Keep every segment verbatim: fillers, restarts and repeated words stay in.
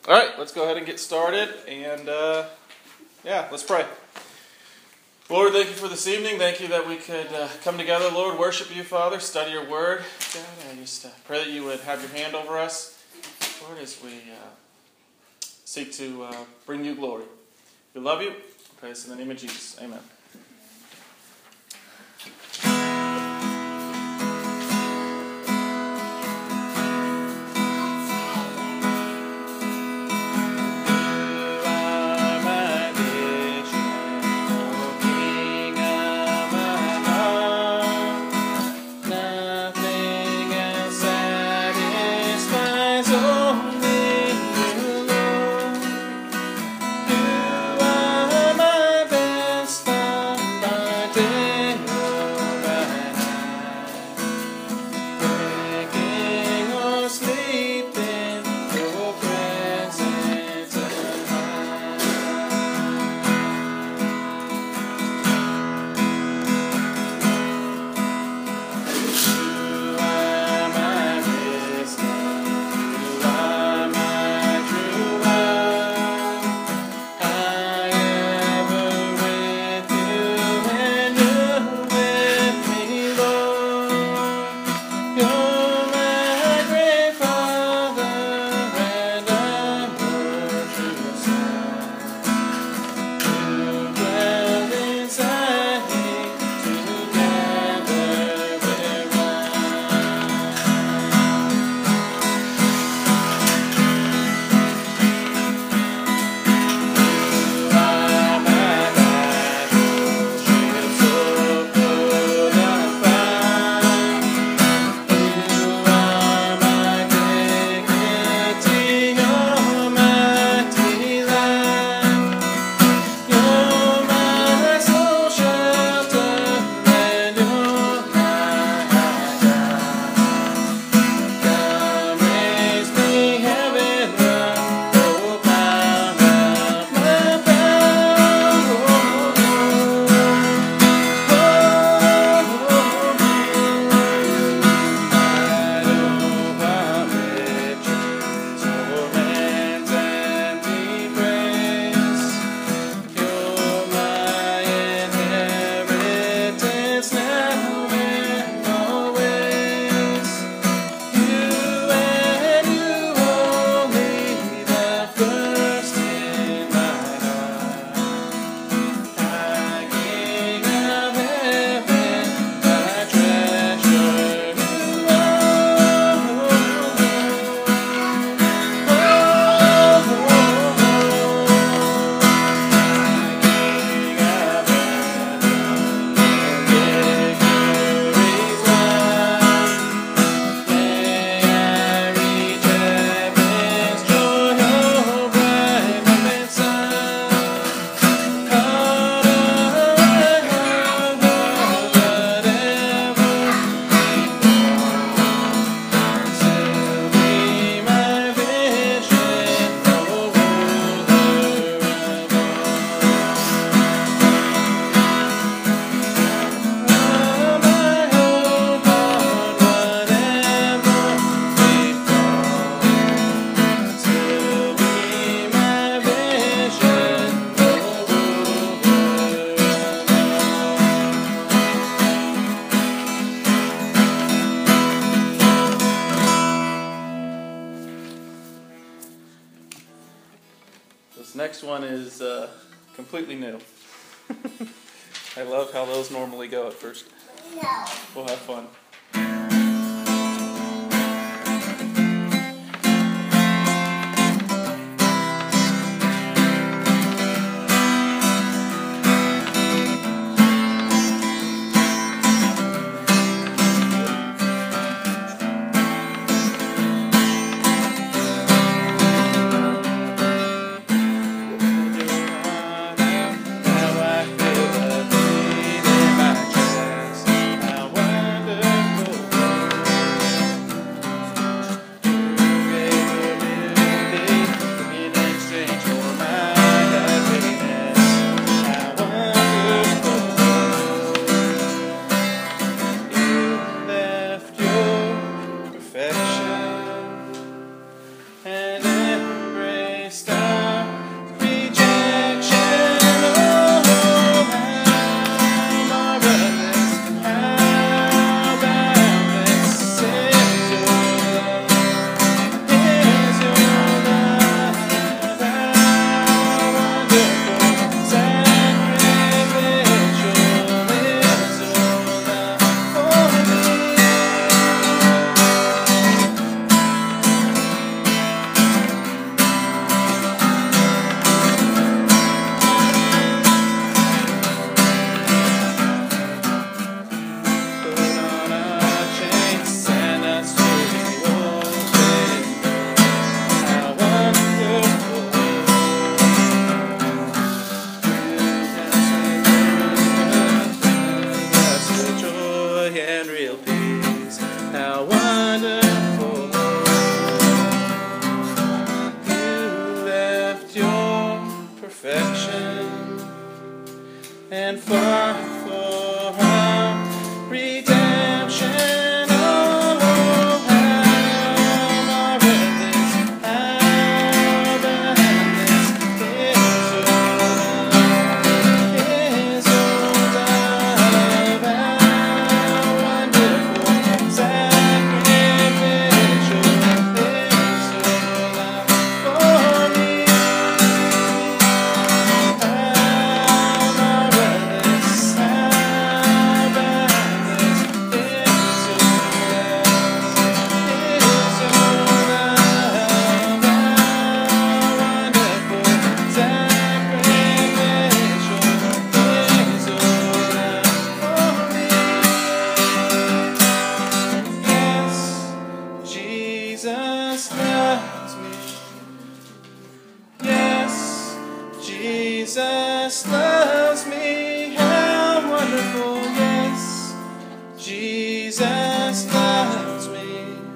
All right, let's go ahead and get started. And uh, yeah, let's pray. Lord, thank you for this evening. Thank you that we could uh, come together, Lord, worship you, Father, study your word. God, I just uh, pray that you would have your hand over us, Lord, as we uh, seek to uh, bring you glory. We love you. I pray this in the name of Jesus. Amen. This next one is uh, completely new. I love how those normally go at first. No. We'll have fun. Now I feel a beat in my chest. I wonder perfection, and far for our redemption. Jesus loves me, how wonderful, yes, Jesus loves me.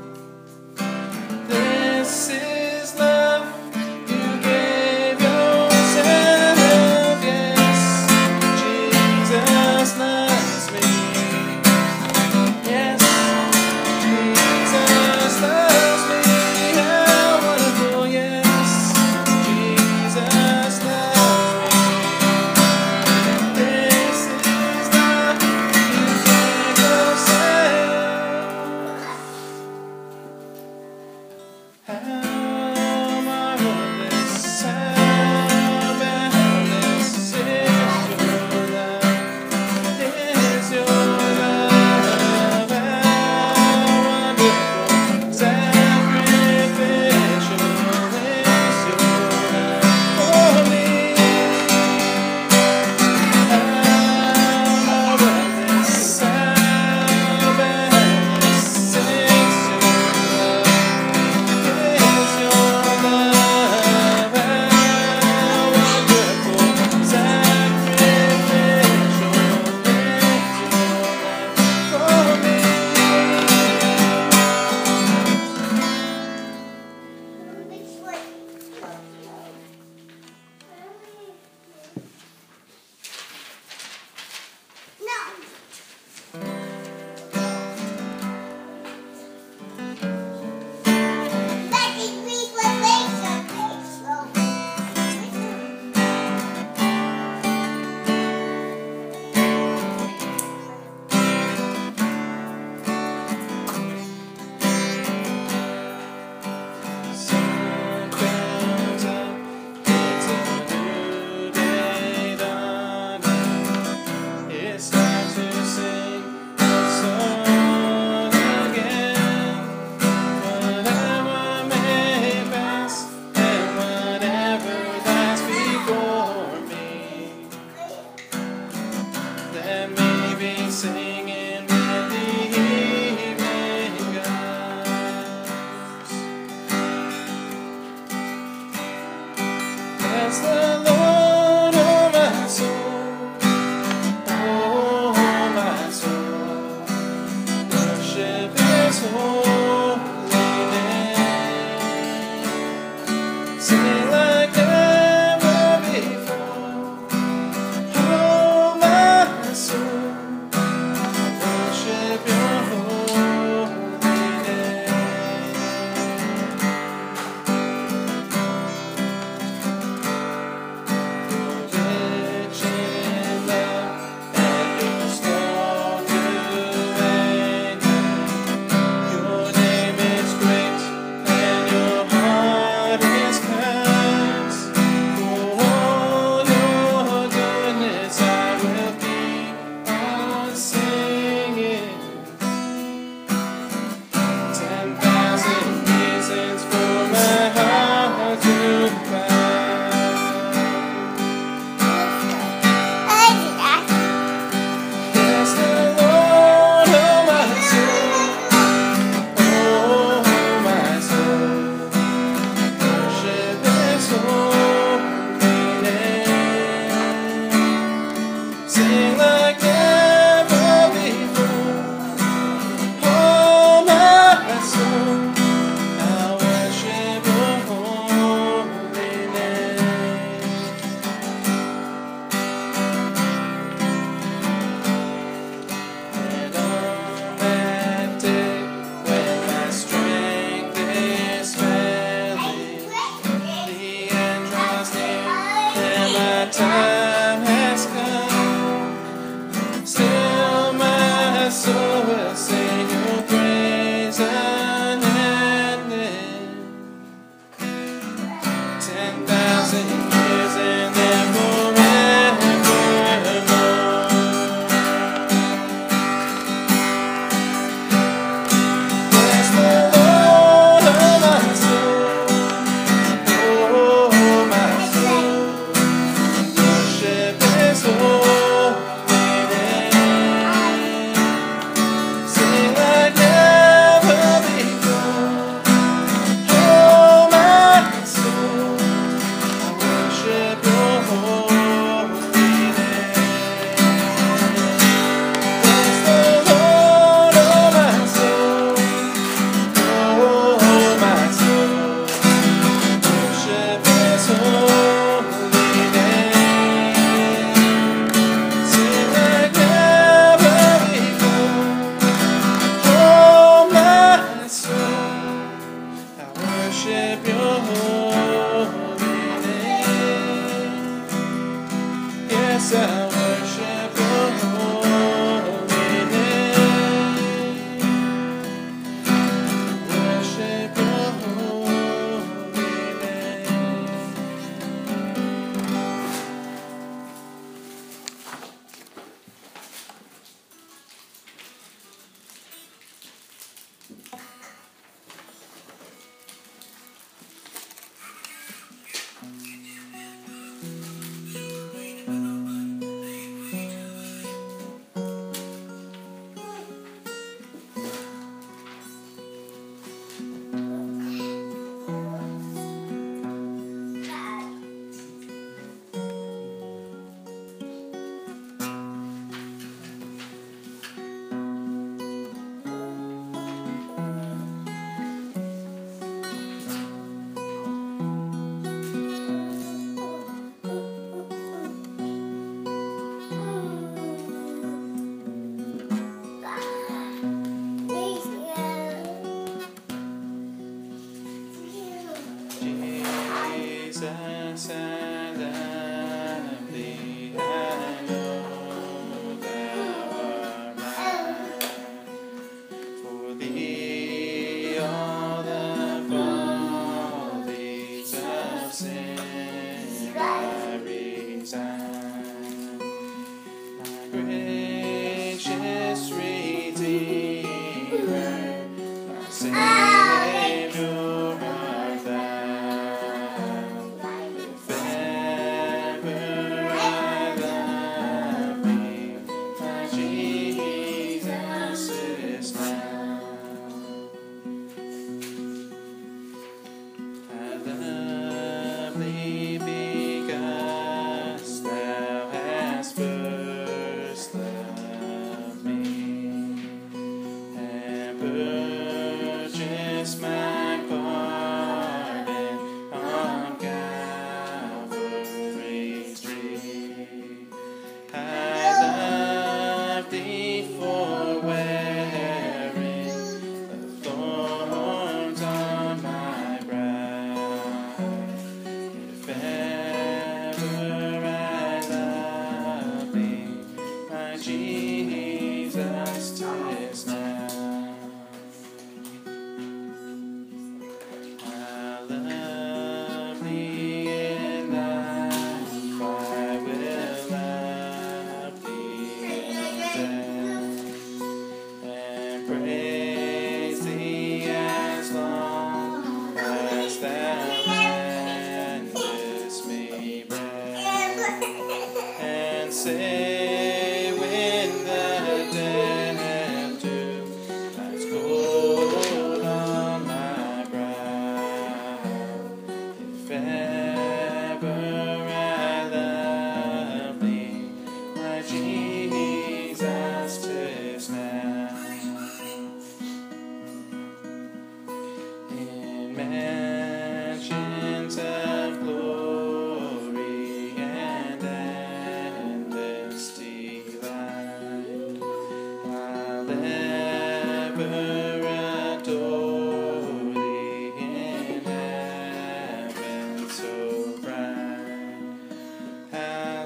This is love, you gave yourself, yes, Jesus loves me, yes, Jesus loves me, how wonderful, yes, Jesus loves me. Singing with the evening ghosts. Bless the Lord, oh my soul, oh my soul, worship His holy name. Sing like never before, oh my soul. Your name is great and your heart is kind. time has come, still my soul will sing your praise unending. Ten thousand years and then forevermore. Bless the Lord, oh my soul, oh my soul. Worship His holy name. Sing like never before. Oh my soul, I worship Your holy name. Bless the Lord, oh my soul, oh my soul. Worship His holy name. Sing like never before. Oh my soul, I worship Your holy name. Yes, I worship Your holy name. Worship Your holy name. Jesus, and I believe I know Thou art mine. For Thee all the follies of sin I resign. My gracious Redeemer, my Savior art Thou. If ever I love Thee, my Jesus is now. I love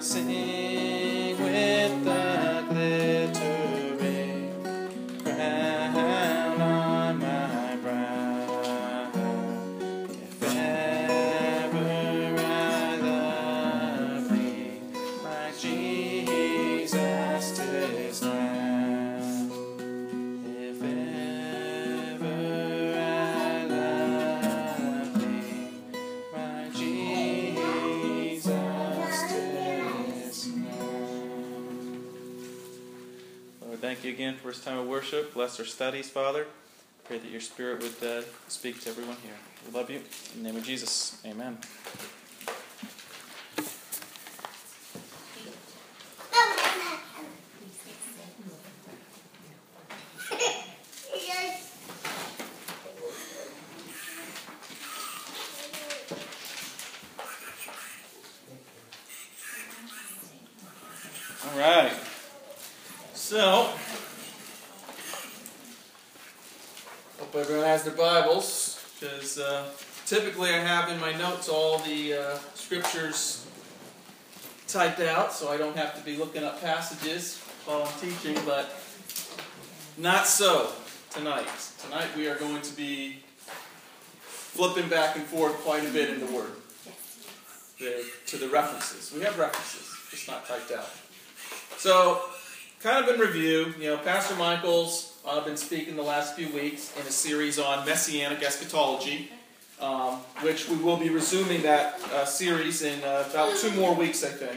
sing with the glittering crown on my brow. If ever I love thee, my Jesus, 'tis now. If ever I love thee, my Jesus, 'tis now. Lord, thank you again for this time of worship. Bless our studies, Father. Pray that your Spirit would uh, speak to everyone here. We love you. In the name of Jesus, amen. All right. So, hope everyone has their Bibles, because uh, typically I have in my notes all the uh, scriptures typed out, so I don't have to be looking up passages while I'm teaching, but not so tonight. Tonight we are going to be flipping back and forth quite a bit in the Word the, to the references. We have references, just not typed out. So, kind of in review, you know, Pastor Michael's uh, been speaking the last few weeks in a series on Messianic eschatology, um, which we will be resuming that uh, series in uh, about two more weeks, I think.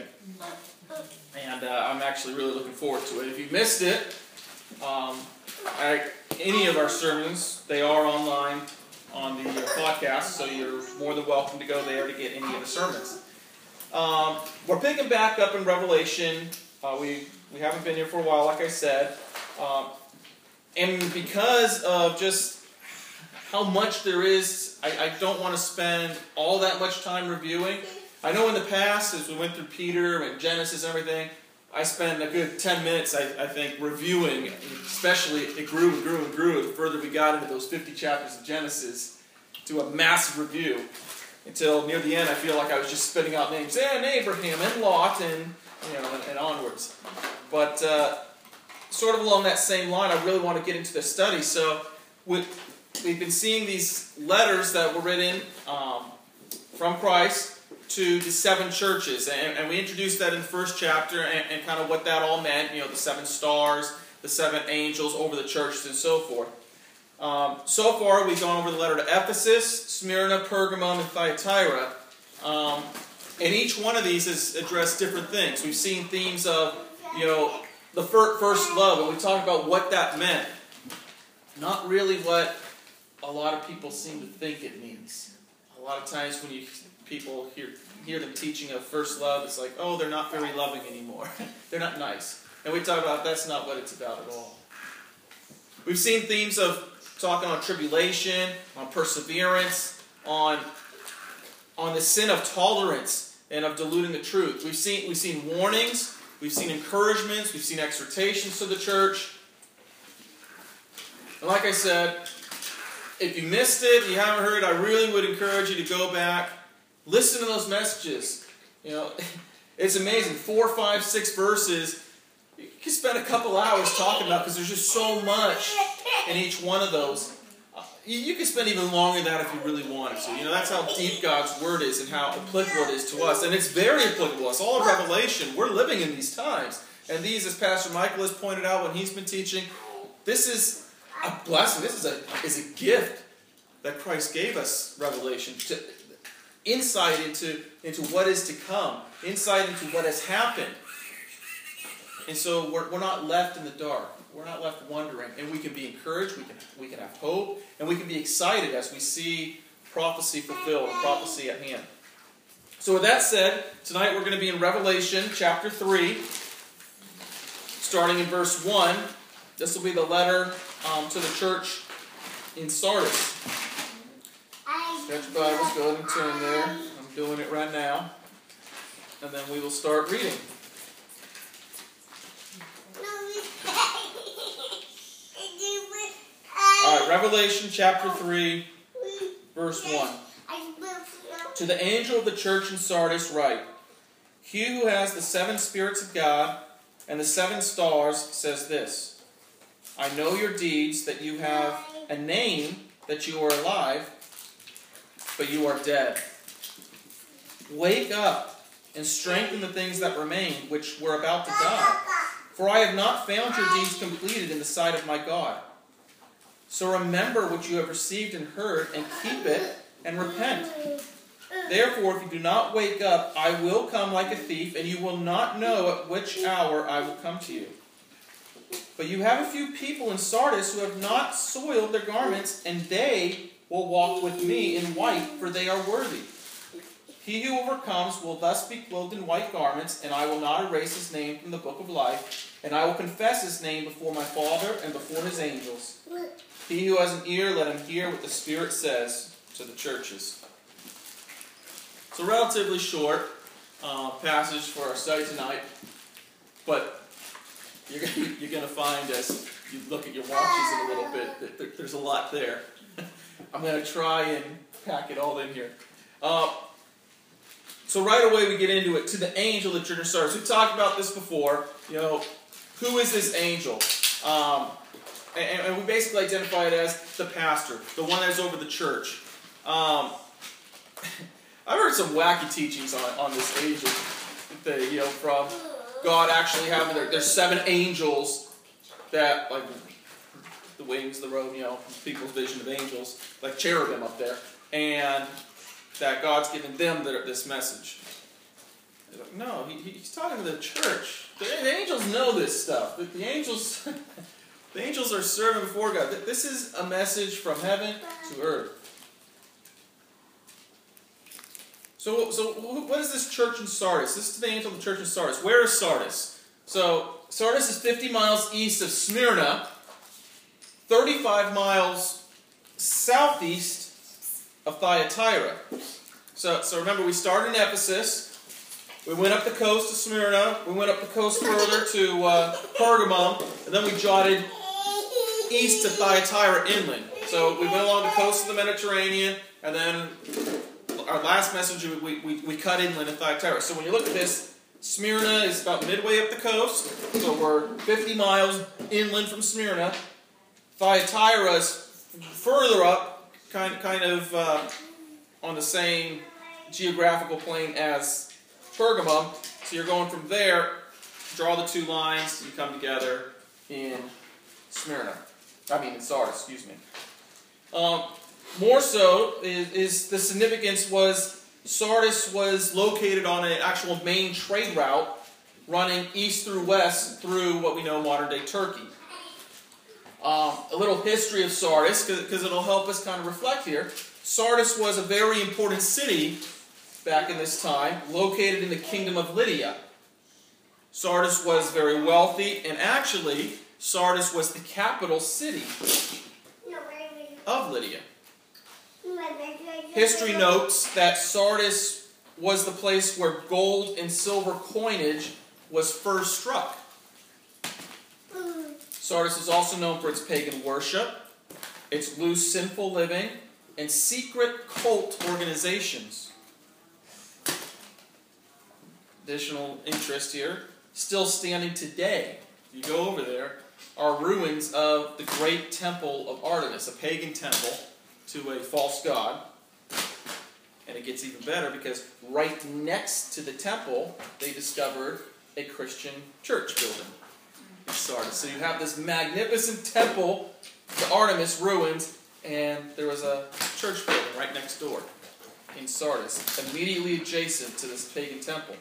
And uh, I'm actually really looking forward to it. If you missed it, um, I, any of our sermons, they are online on the uh, podcast, so you're more than welcome to go there to get any of the sermons. Um, we're picking back up in Revelation. Uh, we, we haven't been here for a while, like I said. Um, and because of just how much there is, I, I don't want to spend all that much time reviewing. I know in the past, as we went through Peter and Genesis and everything, I spent a good ten minutes, I, I think, reviewing. Especially, it grew and grew and grew the further we got into those fifty chapters of Genesis, to a massive review. Until near the end, I feel like I was just spitting out names. And Abraham and Lot and... You know, and, and onwards. But uh, sort of along that same line, I really want to get into the study. So we, we've been seeing these letters that were written um, from Christ to the seven churches. And, and we introduced that in the first chapter and, and kind of what that all meant. You know, the seven stars, the seven angels over the churches and so forth. Um, so far, we've gone over the letter to Ephesus, Smyrna, Pergamum, and Thyatira. Um, And each one of these has addressed different things. We've seen themes of, you know, the first love, and we talked about what that meant. Not really what a lot of people seem to think it means. A lot of times when you people hear hear them teaching of first love, it's like, oh, they're not very loving anymore. They're not nice. And we talk about that's not what it's about at all. We've seen themes of talking on tribulation, on perseverance, on on the sin of tolerance and of diluting the truth. We've seen, we've seen warnings, we've seen encouragements, we've seen exhortations to the church. And like I said, if you missed it, you haven't heard, I really would encourage you to go back, listen to those messages. You know, it's amazing. Four, five, six verses, you can spend a couple hours talking about because there's just so much in each one of those. You, you can spend even longer than that if you really wanted to. You know, that's how deep God's Word is and how applicable it is to us. And it's very applicable. It's all of Revelation. We're living in these times. And these, as Pastor Michael has pointed out when he's been teaching, this is a blessing. This is a, is a gift that Christ gave us, Revelation. To, insight into, into what is to come. Insight into what has happened. And so we're, we're not left in the dark. We're not left wondering. And we can be encouraged, we can, we can have hope, and we can be excited as we see prophecy fulfilled, and prophecy at hand. So with that said, tonight we're going to be in Revelation chapter three, starting in verse one. This will be the letter um, to the church in Sardis. Got your Bibles, go ahead and turn there. I'm doing it right now. And then we will start reading. Alright, Revelation chapter three, verse one. To the angel of the church in Sardis write, He who has the seven spirits of God and the seven stars says this, I know your deeds, that you have a name, that you are alive, but you are dead. Wake up and strengthen the things that remain, which were about to die. For I have not found your deeds completed in the sight of my God. So remember what you have received and heard, and keep it, and repent. Therefore, if you do not wake up, I will come like a thief, and you will not know at which hour I will come to you. But you have a few people in Sardis who have not soiled their garments, and they will walk with me in white, for they are worthy. He who overcomes will thus be clothed in white garments, and I will not erase his name from the book of life, and I will confess his name before my Father and before his angels. He who has an ear, let him hear what the Spirit says to the churches. It's a relatively short uh, passage for our study tonight, but you're, you're going to find as you look at your watches in a little bit that there, there's a lot there. I'm going to try and pack it all in here. Uh, so right away we get into it. To the angel of the church of Sardis. We've talked about this before. You know, who is this angel? Um, and, and we basically identify it as the pastor, the one that's over the church. Um, I've heard some wacky teachings on, on this angel, that, you know, from God actually having their, there's seven angels that, like the wings, the robe, you know, people's vision of angels, like cherubim up there, and that God's giving them the, this message. Like, no, he, he's talking to the church. The, the angels know this stuff. The, the angels, the angels are serving before God. This is a message from heaven to earth. So, so what is this church in Sardis? This is the angel of the church in Sardis. Where is Sardis? So, Sardis is fifty miles east of Smyrna, thirty-five miles southeast of Thyatira. So, so remember, we started in Ephesus. We went up the coast to Smyrna. We went up the coast further to uh, Pergamum. And then we jotted east to Thyatira inland. So we went along the coast of the Mediterranean, and then our last message, we, we, we cut inland to Thyatira. So when you look at this, Smyrna is about midway up the coast. So we're fifty miles inland from Smyrna. Thyatira is further up, kind, kind of uh, on the same geographical plane as Pergamum. So you're going from there, draw the two lines, you come together in Smyrna. I mean in Sardis, excuse me. Um, More so is, is the significance was Sardis was located on an actual main trade route running east through west through what we know modern day Turkey. Um, a little history of Sardis, because it'll help us kind of reflect here. Sardis was a very important city back in this time, located in the kingdom of Lydia. Sardis was very wealthy, and actually Sardis was the capital city of Lydia. History notes that Sardis was the place where gold and silver coinage was first struck. Sardis is also known for its pagan worship, its loose, sinful living, and secret cult organizations. Additional interest here, still standing today, if you go over there, are ruins of the great temple of Artemis, a pagan temple to a false god. And it gets even better because right next to the temple, they discovered a Christian church building in Sardis. So you have this magnificent temple, the Artemis ruins, and there was a church building right next door in Sardis, immediately adjacent to this pagan temple.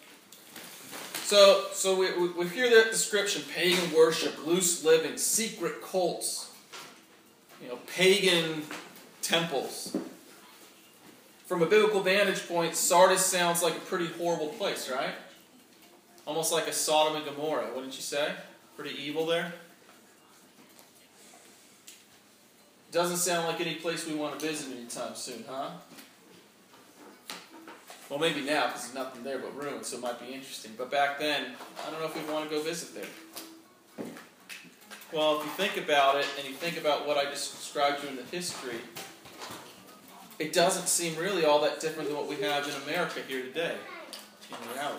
So, so we, we, we hear that description: pagan worship, loose living, secret cults, you know, pagan temples. From a biblical vantage point, Sardis sounds like a pretty horrible place, right? Almost like a Sodom and Gomorrah, wouldn't you say? Pretty evil there. Doesn't sound like any place we want to visit anytime soon, huh? Well, maybe now, because there's nothing there but ruins, so it might be interesting. But back then, I don't know if we'd want to go visit there. Well, if you think about it, and you think about what I just described to you in the history, it doesn't seem really all that different than what we have in America here today. in reality.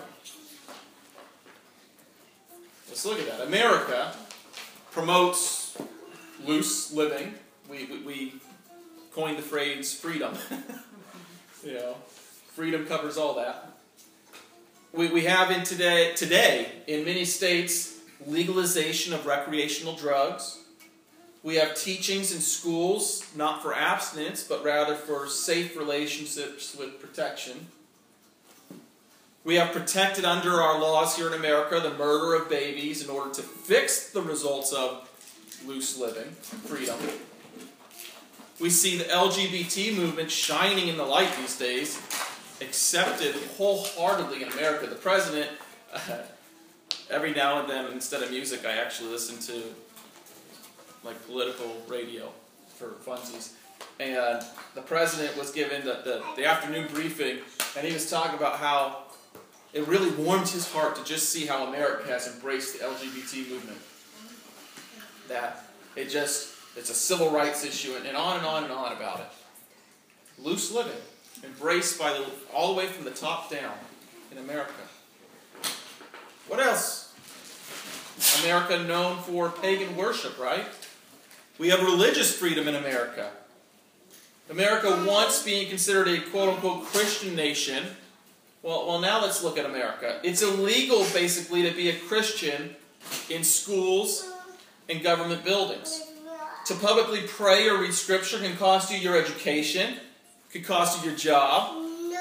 Let's look at that. America promotes loose living. We, we, we coined the phrase freedom. You know, freedom covers all that. We, we have in today, today, in many states, legalization of recreational drugs. We have teachings in schools, not for abstinence, but rather for safe relationships with protection. We have protected under our laws here in America the murder of babies in order to fix the results of loose living, freedom. We see the L G B T movement shining in the light these days, accepted wholeheartedly in America. The president, uh, every now and then, instead of music, I actually listen to like political radio for funsies. And the president was given the, the, the afternoon briefing, and he was talking about how it really warmed his heart to just see how America has embraced the L G B T movement. That it just, it's a civil rights issue, and, and on and on and on about it. Loose living, embraced by the, all the way from the top down in America. What else? America known for pagan worship, right? We have religious freedom in America. America once being considered a quote-unquote Christian nation. Well, well, now let's look at America. It's illegal, basically, to be a Christian in schools and government buildings. To publicly pray or read Scripture can cost you your education, could cost you your job.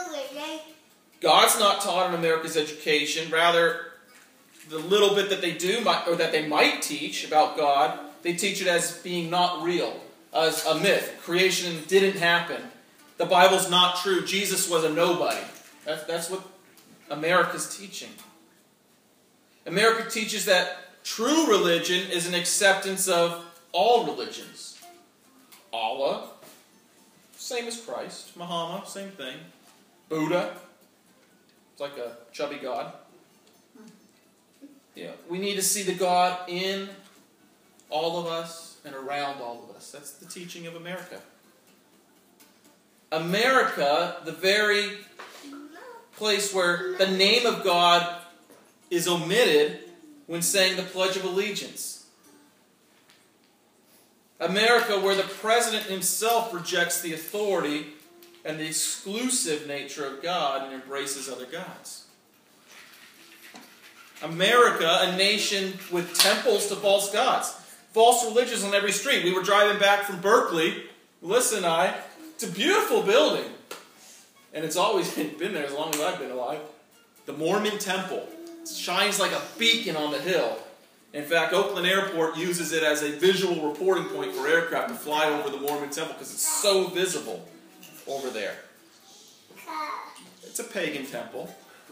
God's not taught in America's education. Rather, the little bit that they do, might, or that they might teach about God, they teach it as being not real, as a myth. Creation didn't happen. The Bible's not true. Jesus was a nobody. That's, that's what America's teaching. America teaches that true religion is an acceptance of all religions. Allah, same as Christ. Muhammad, same thing. Buddha, it's like a chubby god. Yeah, we need to see the God in all of us and around all of us. That's the teaching of America. America, the very place where the name of God is omitted when saying the Pledge of Allegiance. America, where the president himself rejects the authority and the exclusive nature of God and embraces other gods. America, a nation with temples to false gods. False religions on every street. We were driving back from Berkeley, Melissa and I. It's a beautiful building. And it's always been there as long as I've been alive. The Mormon Temple. It shines like a beacon on the hill. In fact, Oakland Airport uses it as a visual reporting point for aircraft to fly over the Mormon Temple because it's so visible over there. It's a pagan temple.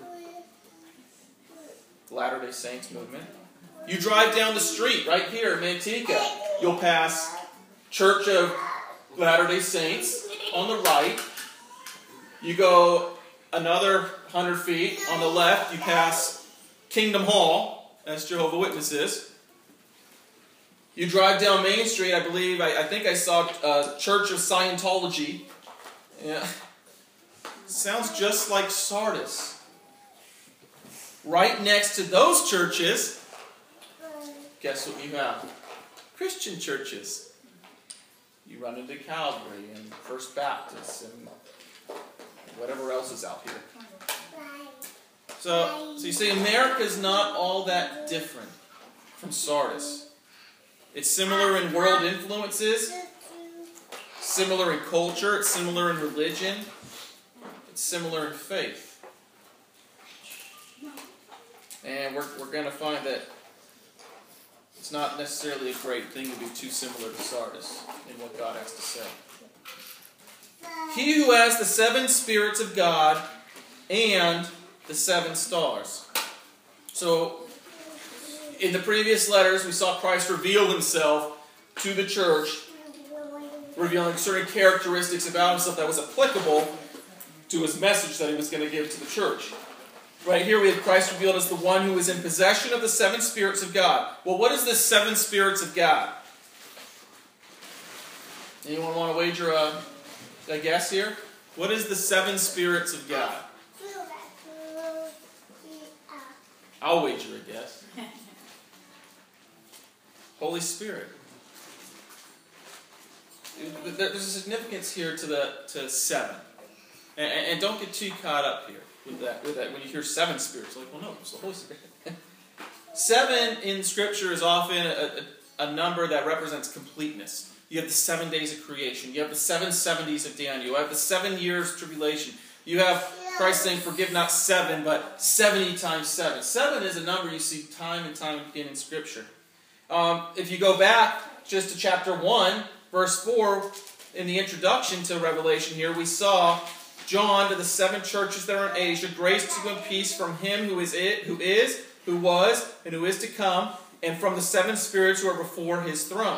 Latter-day Saints movement. You drive down the street right here in Manteca. You'll pass Church of Latter-day Saints on the right. You go another hundred feet on the left. You pass Kingdom Hall. That's Jehovah's Witnesses. You drive down Main Street. I believe, I, I think I saw uh, Church of Scientology. Yeah. Sounds just like Sardis. Right next to those churches, guess what you have? Christian churches. You run into Calvary and First Baptist and whatever else is out here. So, so you see, America is not all that different from Sardis. It's similar in world influences, similar in culture, it's similar in religion, it's similar in faith. And we're, we're going to find that it's not necessarily a great thing to be too similar to Sardis in what God has to say. He who has the seven spirits of God and the seven stars. So, in the previous letters, we saw Christ reveal himself to the church, revealing certain characteristics about himself that was applicable to his message that he was going to give to the church. Right here we have Christ revealed as the one who is in possession of the seven spirits of God. Well, what is the seven spirits of God? Anyone want to wager a, a guess here? What is the seven spirits of God? I'll wager a guess. Holy Spirit. There's a significance here to the to seven. And, and don't get too caught up here with that. With that, when you hear seven spirits, like, well, no, it's the Holy Spirit. Seven in Scripture is often a, a, a number that represents completeness. You have the seven days of creation. You have the seven seventies of Daniel. You have the seven years of tribulation. You have Christ saying, forgive not seven, but seventy times seven. Seven is a number you see time and time again in Scripture. Um, if you go back just to chapter one, verse four, in the introduction to Revelation here, we saw John to the seven churches that are in Asia, grace to you and peace from him who is it, who is, who was, and who is to come, and from the seven spirits who are before his throne.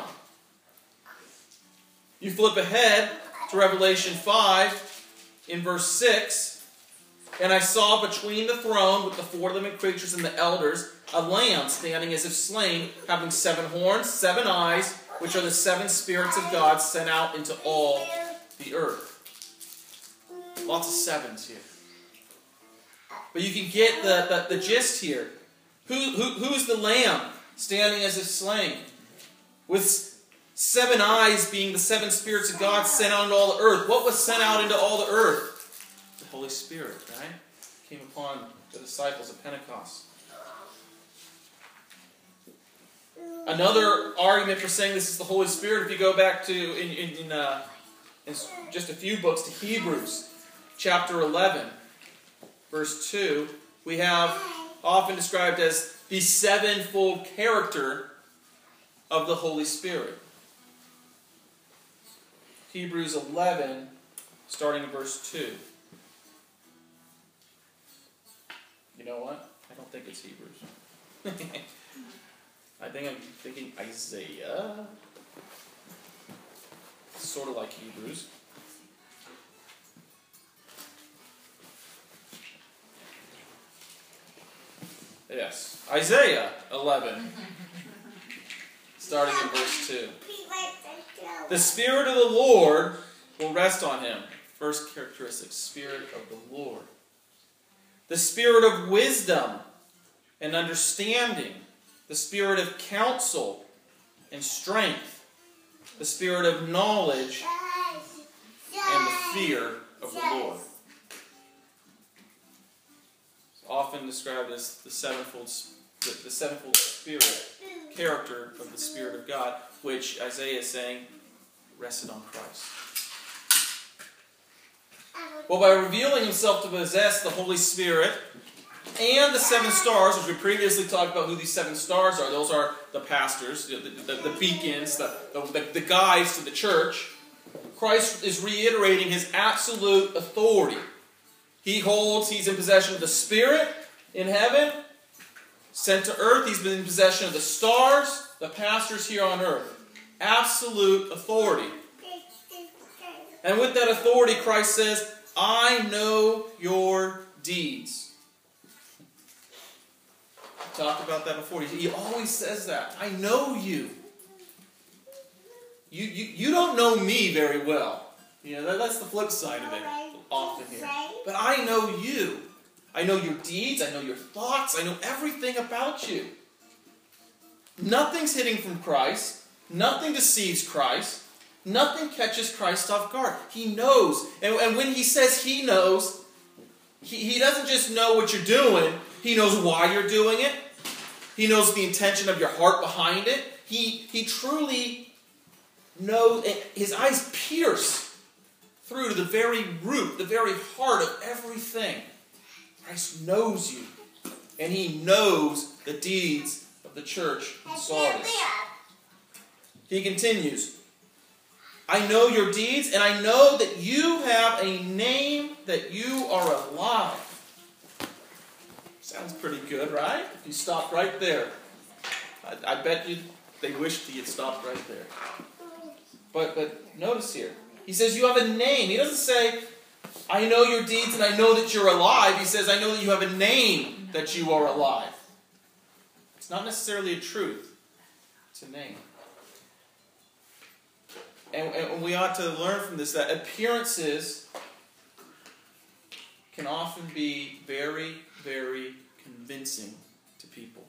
You flip ahead to Revelation five, in verse six, and I saw between the throne with the four living creatures and the elders a lamb standing as if slain, having seven horns, seven eyes, which are the seven spirits of God sent out into all the earth. Lots of sevens here. But you can get the, the, the gist here. Who, who, who's the lamb standing as if slain? With seven eyes being the seven spirits of God sent out into all the earth. What was sent out into all the earth? The Holy Spirit, right? Came upon the disciples at Pentecost. Another argument for saying this is the Holy Spirit, if you go back to, in, in, in, uh, in just a few books, to Hebrews, chapter eleven, verse two, we have often described as the sevenfold character of the Holy Spirit. Hebrews eleven, starting in verse two. You know what? I don't think it's Hebrews. I think I'm thinking Isaiah. It's sort of like Hebrews. Yes, Isaiah eleven, starting in verse two. The Spirit of the Lord will rest on him. First characteristic, Spirit of the Lord. The Spirit of wisdom and understanding. The Spirit of counsel and strength. The Spirit of knowledge and the fear of the Lord. It's often described as the sevenfold, the, the sevenfold Spirit, character of the Spirit of God, which Isaiah is saying rested on Christ. Well, by revealing himself to possess the Holy Spirit and the seven stars, which we previously talked about who these seven stars are. Those are the pastors, the, the, the beacons, the, the, the guides to the church. Christ is reiterating his absolute authority. He holds, he's in possession of the Spirit in heaven, sent to earth. He's been in possession of the stars, the pastors here on earth. Absolute authority. And with that authority, Christ says, I know your deeds. We talked about that before. He, he always says that. I know you. You, you. you don't know me very well. You know, that, that's the flip side of it often here. But I know you. I know your deeds. I know your thoughts. I know everything about you. Nothing's hidden from Christ. Nothing deceives Christ. Nothing catches Christ off guard. He knows. And, and when he says he knows, he, he doesn't just know what you're doing. He knows why you're doing it. He knows the intention of your heart behind it. He, he truly knows. His eyes pierce through to the very root, the very heart of everything. Christ knows you. And he knows the deeds of the church in Sardis. He continues, I know your deeds, and I know that you have a name, that you are alive. Sounds pretty good, right? If you stopped right there. I, I bet you they wished he had stopped right there. But, but notice here, he says you have a name. He doesn't say, I know your deeds and I know that you're alive. He says, I know that you have a name that you are alive. It's not necessarily a truth. It's a name. And, and we ought to learn from this that appearances can often be very, very convincing to people.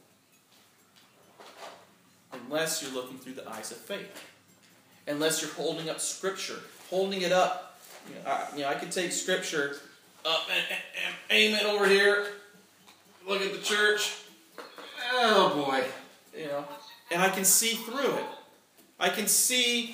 Unless you're looking through the eyes of faith. Unless you're holding up Scripture. Holding it up. You know, I, you know, I could take Scripture up and, and, and aim it over here. Look at the church. Oh boy. You know, and I can see through it. I can see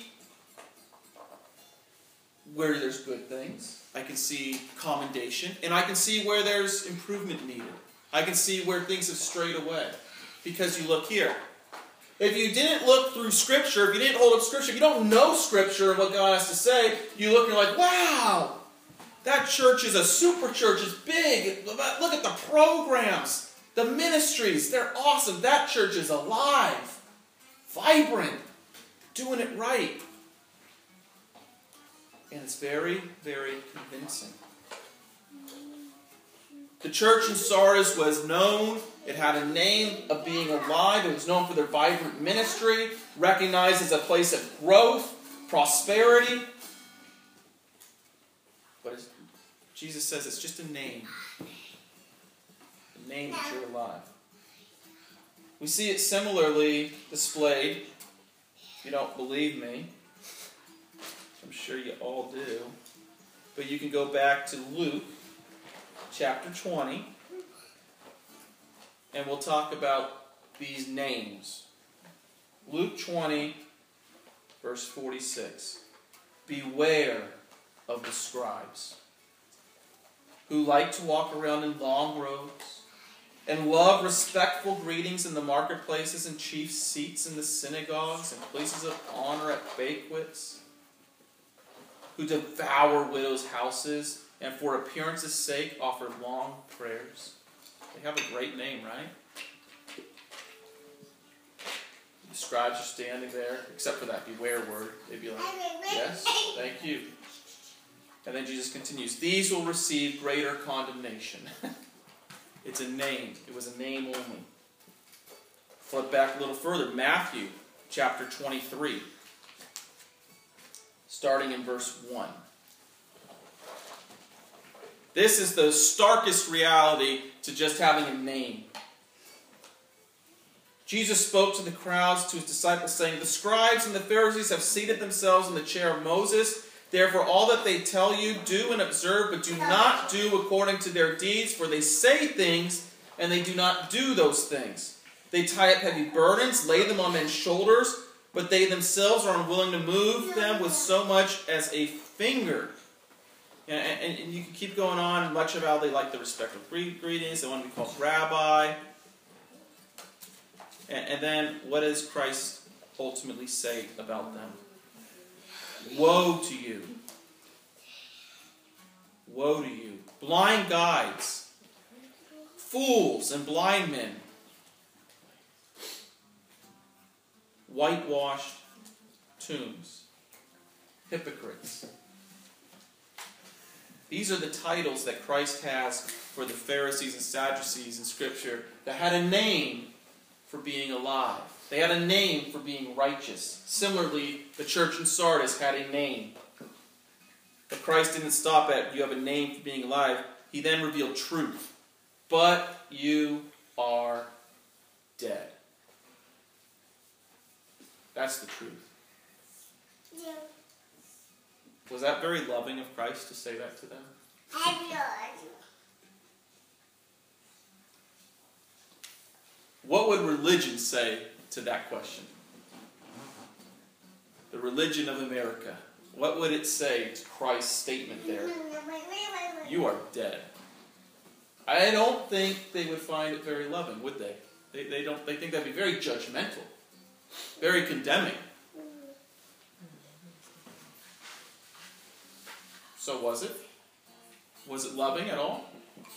where there's good things. I can see commendation. And I can see where there's improvement needed. I can see where things have strayed away. Because you look here. If you didn't look through Scripture, if you didn't hold up Scripture, if you don't know Scripture and what God has to say, you look and you're like, wow, that church is a super church. It's big. Look at the programs, the ministries. They're awesome. That church is alive, vibrant, doing it right. And it's very, very convincing. The church in Sardis was known. It had a name of being alive. It was known for their vibrant ministry, recognized as a place of growth, prosperity. But as Jesus says, it's just a name. The name that you're alive. We see it similarly displayed. If you don't believe me, I'm sure you all do. But you can go back to Luke chapter twenty. And we'll talk about these names. Luke twenty, verse forty-six. Beware of the scribes, who like to walk around in long robes, and love respectful greetings in the marketplaces and chief seats in the synagogues and places of honor at banquets, who devour widows' houses, and for appearance's sake offer long prayers. They have a great name, right? The scribes are standing there, except for that beware word. They'd be like, yes, thank you. And then Jesus continues, these will receive greater condemnation. It's a name. It was a name only. Flip back a little further. Matthew chapter twenty-three, starting in verse one. This is the starkest reality to just having a name. Jesus spoke to the crowds, to his disciples, saying, the scribes and the Pharisees have seated themselves in the chair of Moses. Therefore, all that they tell you, do and observe, but do not do according to their deeds, for they say things, and they do not do those things. They tie up heavy burdens, lay them on men's shoulders, but they themselves are unwilling to move them with so much as a finger. And, and, and you can keep going on. Much of how they like the respectful greetings. They want to be called rabbi. And, and then, what does Christ ultimately say about them? Woe to you. Woe to you. Blind guides. Fools and blind men. Whitewashed tombs. Hypocrites. These are the titles that Christ has for the Pharisees and Sadducees in Scripture that had a name for being alive. They had a name for being righteous. Similarly, the church in Sardis had a name. But Christ didn't stop at, you have a name for being alive. He then revealed truth. But you are dead. That's the truth. Yeah. Was that very loving of Christ to say that to them? What would religion say to that question? The religion of America. What would it say to Christ's statement there? You are dead. I don't think they would find it very loving, would they? They, they don't. They think that'd be very judgmental, very condemning. So was it? Was it loving at all?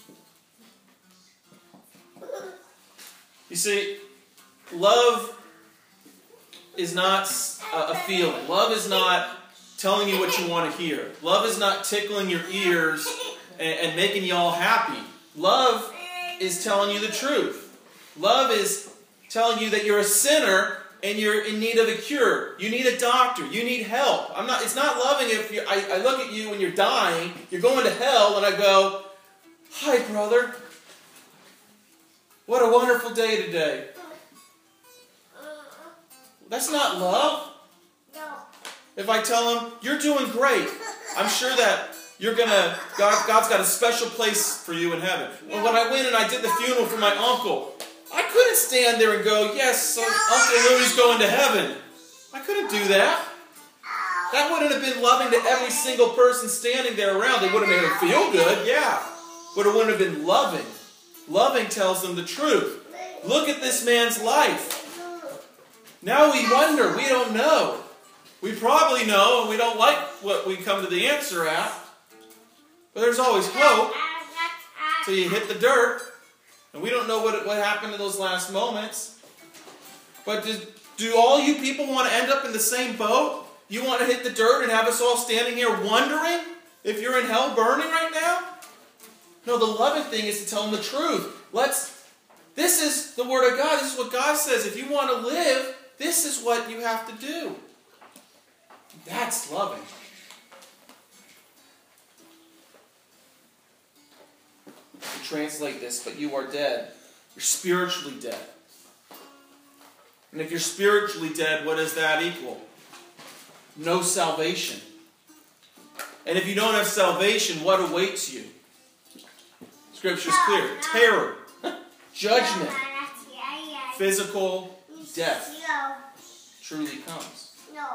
You see, love is not a feeling. Love is not telling you what you want to hear. Love is not tickling your ears and, and making you all happy. Love is telling you the truth. Love is telling you that you're a sinner and you're in need of a cure. You need a doctor. You need help. I'm not. It's not loving if you, I, I look at you when you're dying, you're going to hell, and I go, hi, brother. What a wonderful day today. That's not love. If I tell them, you're doing great, I'm sure that you're gonna, God, God's got a special place for you in heaven. Well, when I went and I did the funeral for my uncle, I couldn't stand there and go, yes, so Uncle Louie's going to heaven. I couldn't do that. That wouldn't have been loving to every single person standing there around. They would have made them feel good, yeah. But it wouldn't have been loving. Loving tells them the truth. Look at this man's life. Now we wonder, we don't know. We probably know, and we don't like what we come to the answer at. But there's always hope till you hit the dirt. And we don't know what, what happened in those last moments. But do, do all you people want to end up in the same boat? You want to hit the dirt and have us all standing here wondering if you're in hell burning right now? No, the loving thing is to tell them the truth. Let's. This is the Word of God. This is what God says. If you want to live, this is what you have to do. That's loving. To translate this, but you are dead. You're spiritually dead. And if you're spiritually dead, what does that equal? No salvation. And if you don't have salvation, what awaits you? Scripture's clear. Terror. Judgment. Physical death truly comes.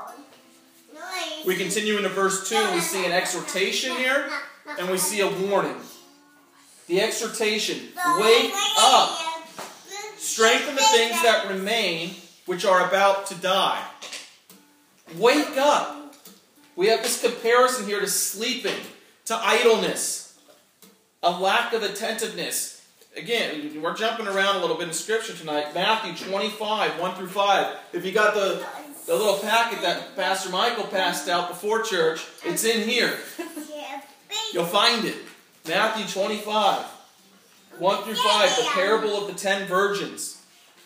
We continue into verse two, and we see an exhortation here, and we see a warning. The exhortation, wake up, strengthen the things that remain, which are about to die. Wake up. We have this comparison here to sleeping, to idleness, a lack of attentiveness. Again, we're jumping around a little bit in Scripture tonight. Matthew twenty-five, one through five. If you got the, the little packet that Pastor Michael passed out before church, it's in here. You'll find it. Matthew twenty-five, one through five, the parable of the ten virgins.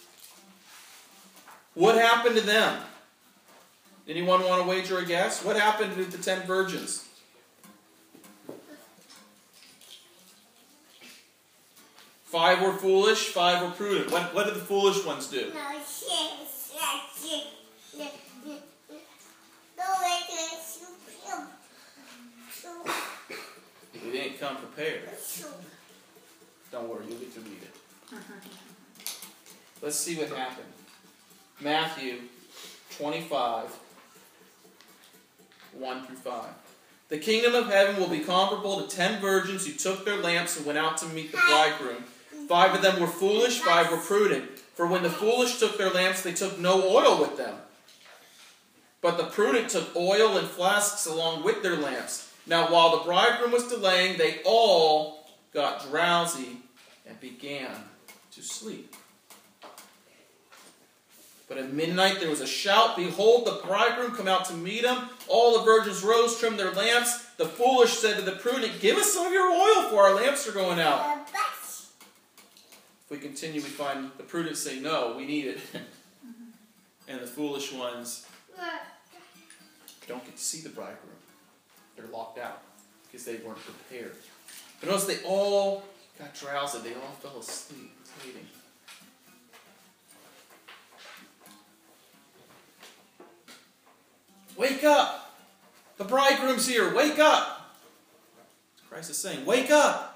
What happened to them? Anyone want to wager a guess? What happened to the ten virgins? Five were foolish, five were prudent. What, what did the foolish ones do? They didn't come prepared. Don't worry, you'll get to read it. Let's see what happened. Matthew twenty-five, one through five. The kingdom of heaven will be comparable to ten virgins who took their lamps and went out to meet the bridegroom. Five of them were foolish, five were prudent. For when the foolish took their lamps, they took no oil with them. But the prudent took oil in flasks along with their lamps. Now while the bridegroom was delaying, they all got drowsy and began to sleep. But at midnight there was a shout, behold, the bridegroom come out to meet him. All the virgins rose, trimmed their lamps. The foolish said to the prudent, give us some of your oil, for our lamps are going out. If we continue, we find the prudent say, no, we need it. And the foolish ones don't get to see the bridegroom. They're locked out because they weren't prepared. But notice they all got drowsy. They all fell asleep waiting. Wake up! The bridegroom's here. Wake up! Christ is saying, wake up!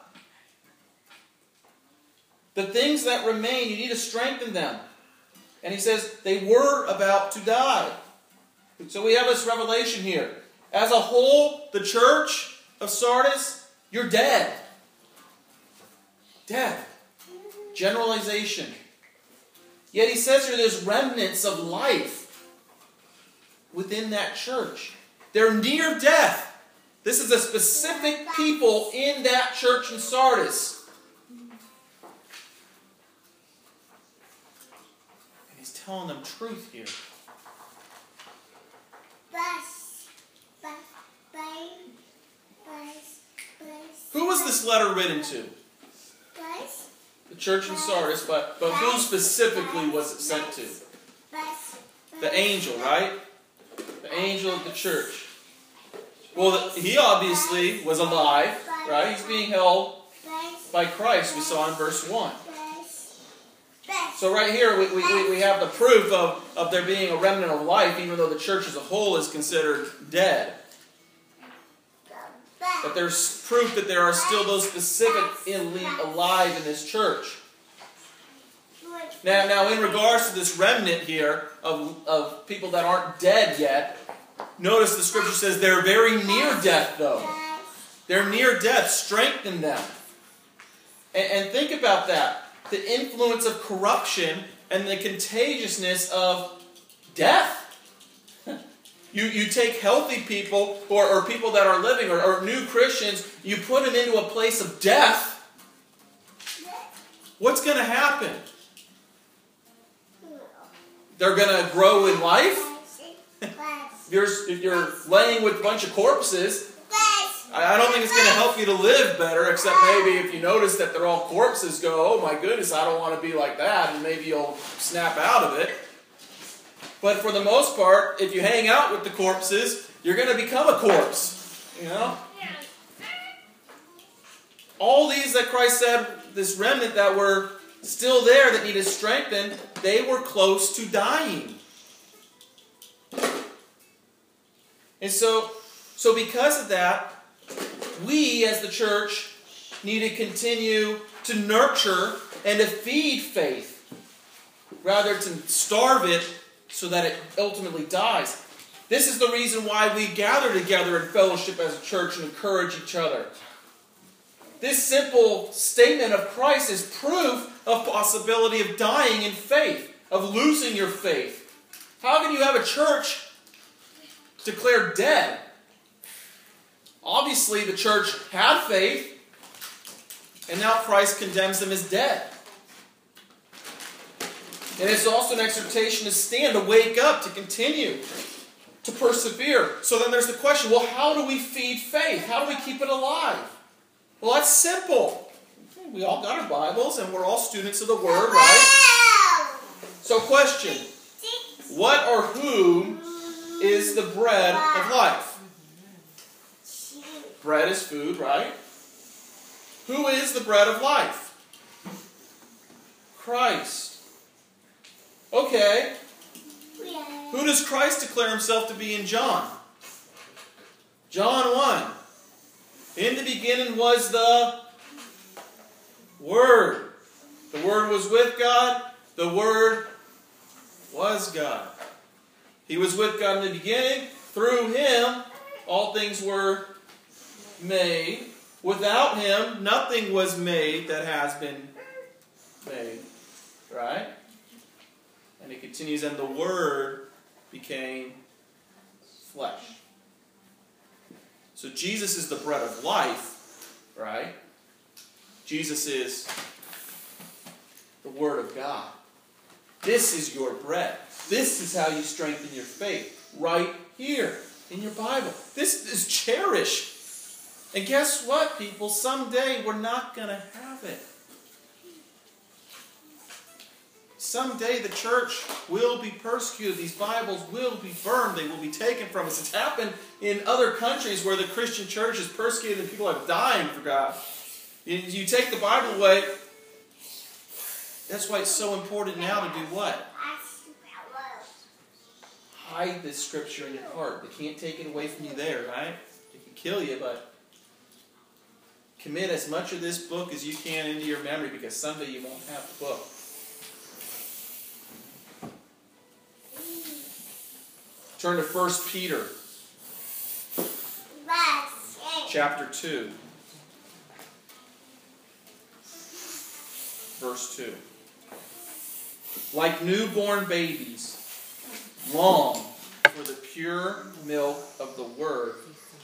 The things that remain, you need to strengthen them. And he says, they were about to die. So we have this revelation here. As a whole, the church of Sardis, you're dead. Dead. Generalization. Yet he says here there's remnants of life within that church. They're near death. This is a specific people in that church in Sardis. And he's telling them truth here. Who was this letter written to? The church in Sardis, but, but who specifically was it sent to? The angel, right? The angel of the church. Well, he obviously was alive, right? He's being held by Christ, we saw in verse one. So right here we, we, we have the proof of, of there being a remnant of life, even though the church as a whole is considered dead. But there's proof that there are still those specific elite alive in this church. Now, now in regards to this remnant here of, of people that aren't dead yet, notice the scripture says they're very near death though. They're near death. Strengthen them. And, and think about that. The influence of corruption and the contagiousness of death. You, you take healthy people or, or people that are living or, or new Christians, you put them into a place of death. What's going to happen? They're going to grow in life? if, you're, if you're laying with a bunch of corpses, I don't think it's going to help you to live better, except maybe if you notice that they're all corpses, go, oh my goodness, I don't want to be like that, and maybe you'll snap out of it. But for the most part, if you hang out with the corpses, you're going to become a corpse. You know? All these that Christ said, this remnant that were still there that needed strengthened, they were close to dying. And so, so because of that, we as the church need to continue to nurture and to feed faith, rather than starve it so that it ultimately dies. This is the reason why we gather together in fellowship as a church and encourage each other. This simple statement of Christ is proof of possibility of dying in faith, of losing your faith. How can you have a church declared dead? Obviously, the church had faith, and now Christ condemns them as dead. And it's also an exhortation to stand, to wake up, to continue, to persevere. So then there's the question, well, how do we feed faith? How do we keep it alive? Well, that's simple. We all got our Bibles, and we're all students of the Word, right? So question, what or whom is the bread of life? Bread is food, right? Who is the bread of life? Christ. Okay. Who does Christ declare himself to be in John? John one. In the beginning was the Word. The Word was with God. The Word was God. He was with God in the beginning. Through Him, all things were made. Without Him, nothing was made that has been made. Right? And it continues, and the Word became flesh. So Jesus is the bread of life, right? Jesus is the Word of God. This is your bread. This is how you strengthen your faith. Right here in your Bible. This is cherished. And guess what, people? Someday we're not going to have it. Someday the church will be persecuted. These Bibles will be burned. They will be taken from us. It's happened in other countries where the Christian church is persecuted and people are dying for God. You, you take the Bible away. That's why it's so important now to do what? Hide this scripture in your heart. They can't take it away from you there, right? It can kill you, but commit as much of this book as you can into your memory, because someday you won't have the book. Turn to First Peter chapter two. Verse two. Like newborn babies, long for the pure milk of the Word.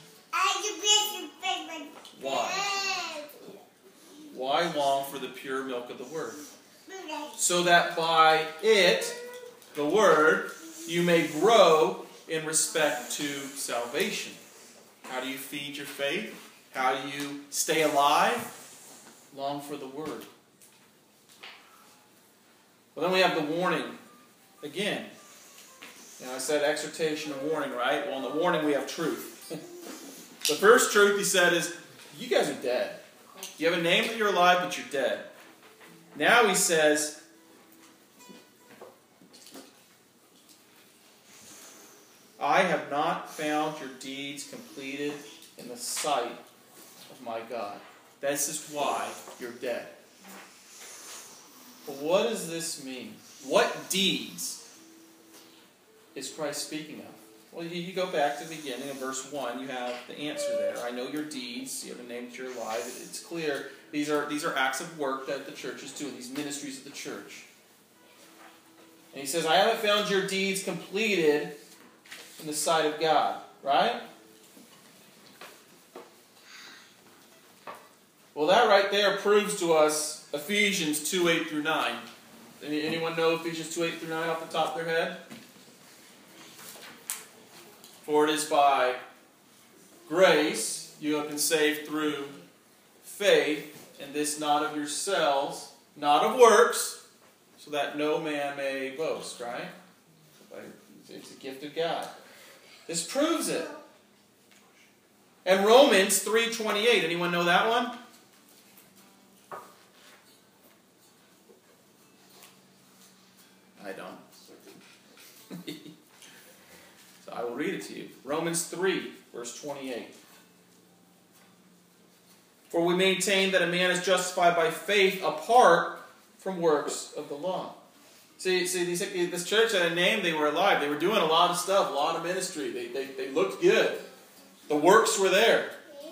Why? Why long for the pure milk of the Word? So that by it, the Word, you may grow in respect to salvation. How do you feed your faith? How do you stay alive? Long for the Word. Well, then we have the warning again. Now, I said exhortation and warning, right? Well, in the warning we have truth. The first truth he said is, you guys are dead. You have a name that you're alive, but you're dead. Now he says, I have not found your deeds completed in the sight of my God. This is why you're dead. But what does this mean? What deeds is Christ speaking of? Well, you go back to the beginning of verse one. You have the answer there. I know your deeds. You have a name that you're alive. It's clear. These are, these are acts of work that the church is doing. These ministries of the church. And he says, I haven't found your deeds completed in the sight of God. Right? Well, that right there proves to us Ephesians two, eight through nine. Any, anyone know Ephesians two, eight through nine off the top of their head? For it is by grace you have been saved through faith, and this not of yourselves, not of works, so that no man may boast, right? It's a gift of God. This proves it. And Romans three twenty-eight, anyone know that one? I don't. So I will read it to you. Romans three, verse twenty-eight. For we maintain that a man is justified by faith apart from works of the law. See, see these, this church had a name, they were alive. They were doing a lot of stuff, a lot of ministry. They, they, they looked good. The works were there.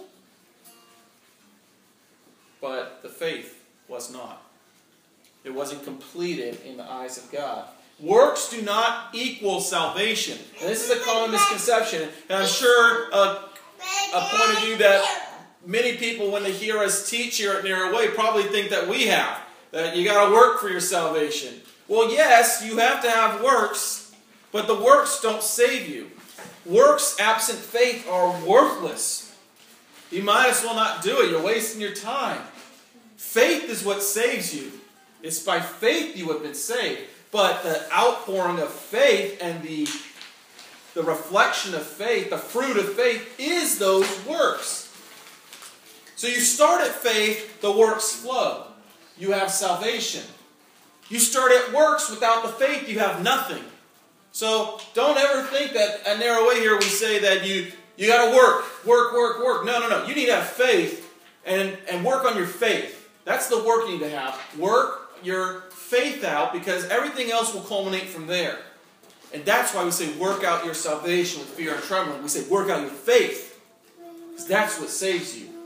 But the faith was not. It wasn't completed in the eyes of God. Works do not equal salvation. And this is a common misconception. And I'm sure a, a point of view that many people, when they hear us teach here at Narrow Way, probably think that we have. That you got to work for your salvation. Well, yes, you have to have works, but the works don't save you. Works absent faith are worthless. You might as well not do it. You're wasting your time. Faith is what saves you. It's by faith you have been saved. But the outpouring of faith and the, the reflection of faith, the fruit of faith, is those works. So you start at faith, the works flow. You have salvation. You start at works without the faith, you have nothing. So don't ever think that at Narrow Way here we say that you, you got to work, work, work, work. No, no, no. You need to have faith and, and work on your faith. That's the work you need to have. Work your faith out, because everything else will culminate from there. And that's why we say work out your salvation with fear and trembling. We say work out your faith, because that's what saves you.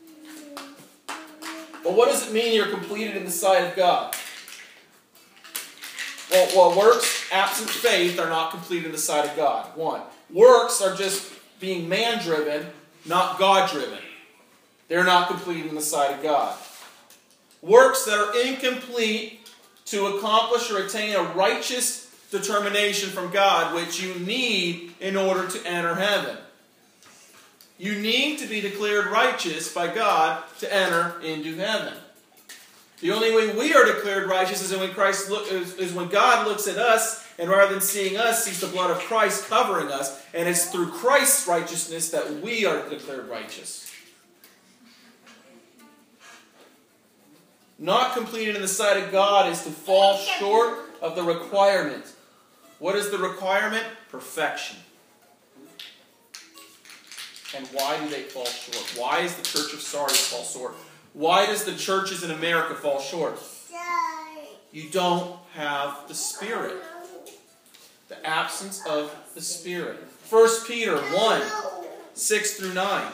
But what does it mean you're completed in the sight of God? Well, well, works absent faith are not complete in the sight of God. One. Works are just being man-driven, not God-driven. They're not complete in the sight of God. Works that are incomplete to accomplish or attain a righteous determination from God, which you need in order to enter heaven. You need to be declared righteous by God to enter into heaven. The only way we are declared righteous is when Christ look, is, is when God looks at us, and rather than seeing us, sees the blood of Christ covering us, and it's through Christ's righteousness that we are declared righteous. Not completed in the sight of God is to fall short of the requirement. What is the requirement? Perfection. And why do they fall short? Why does the church of Sardis fall short? Why does the churches in America fall short? You don't have the Spirit. The absence of the Spirit. First Peter one, six through nine.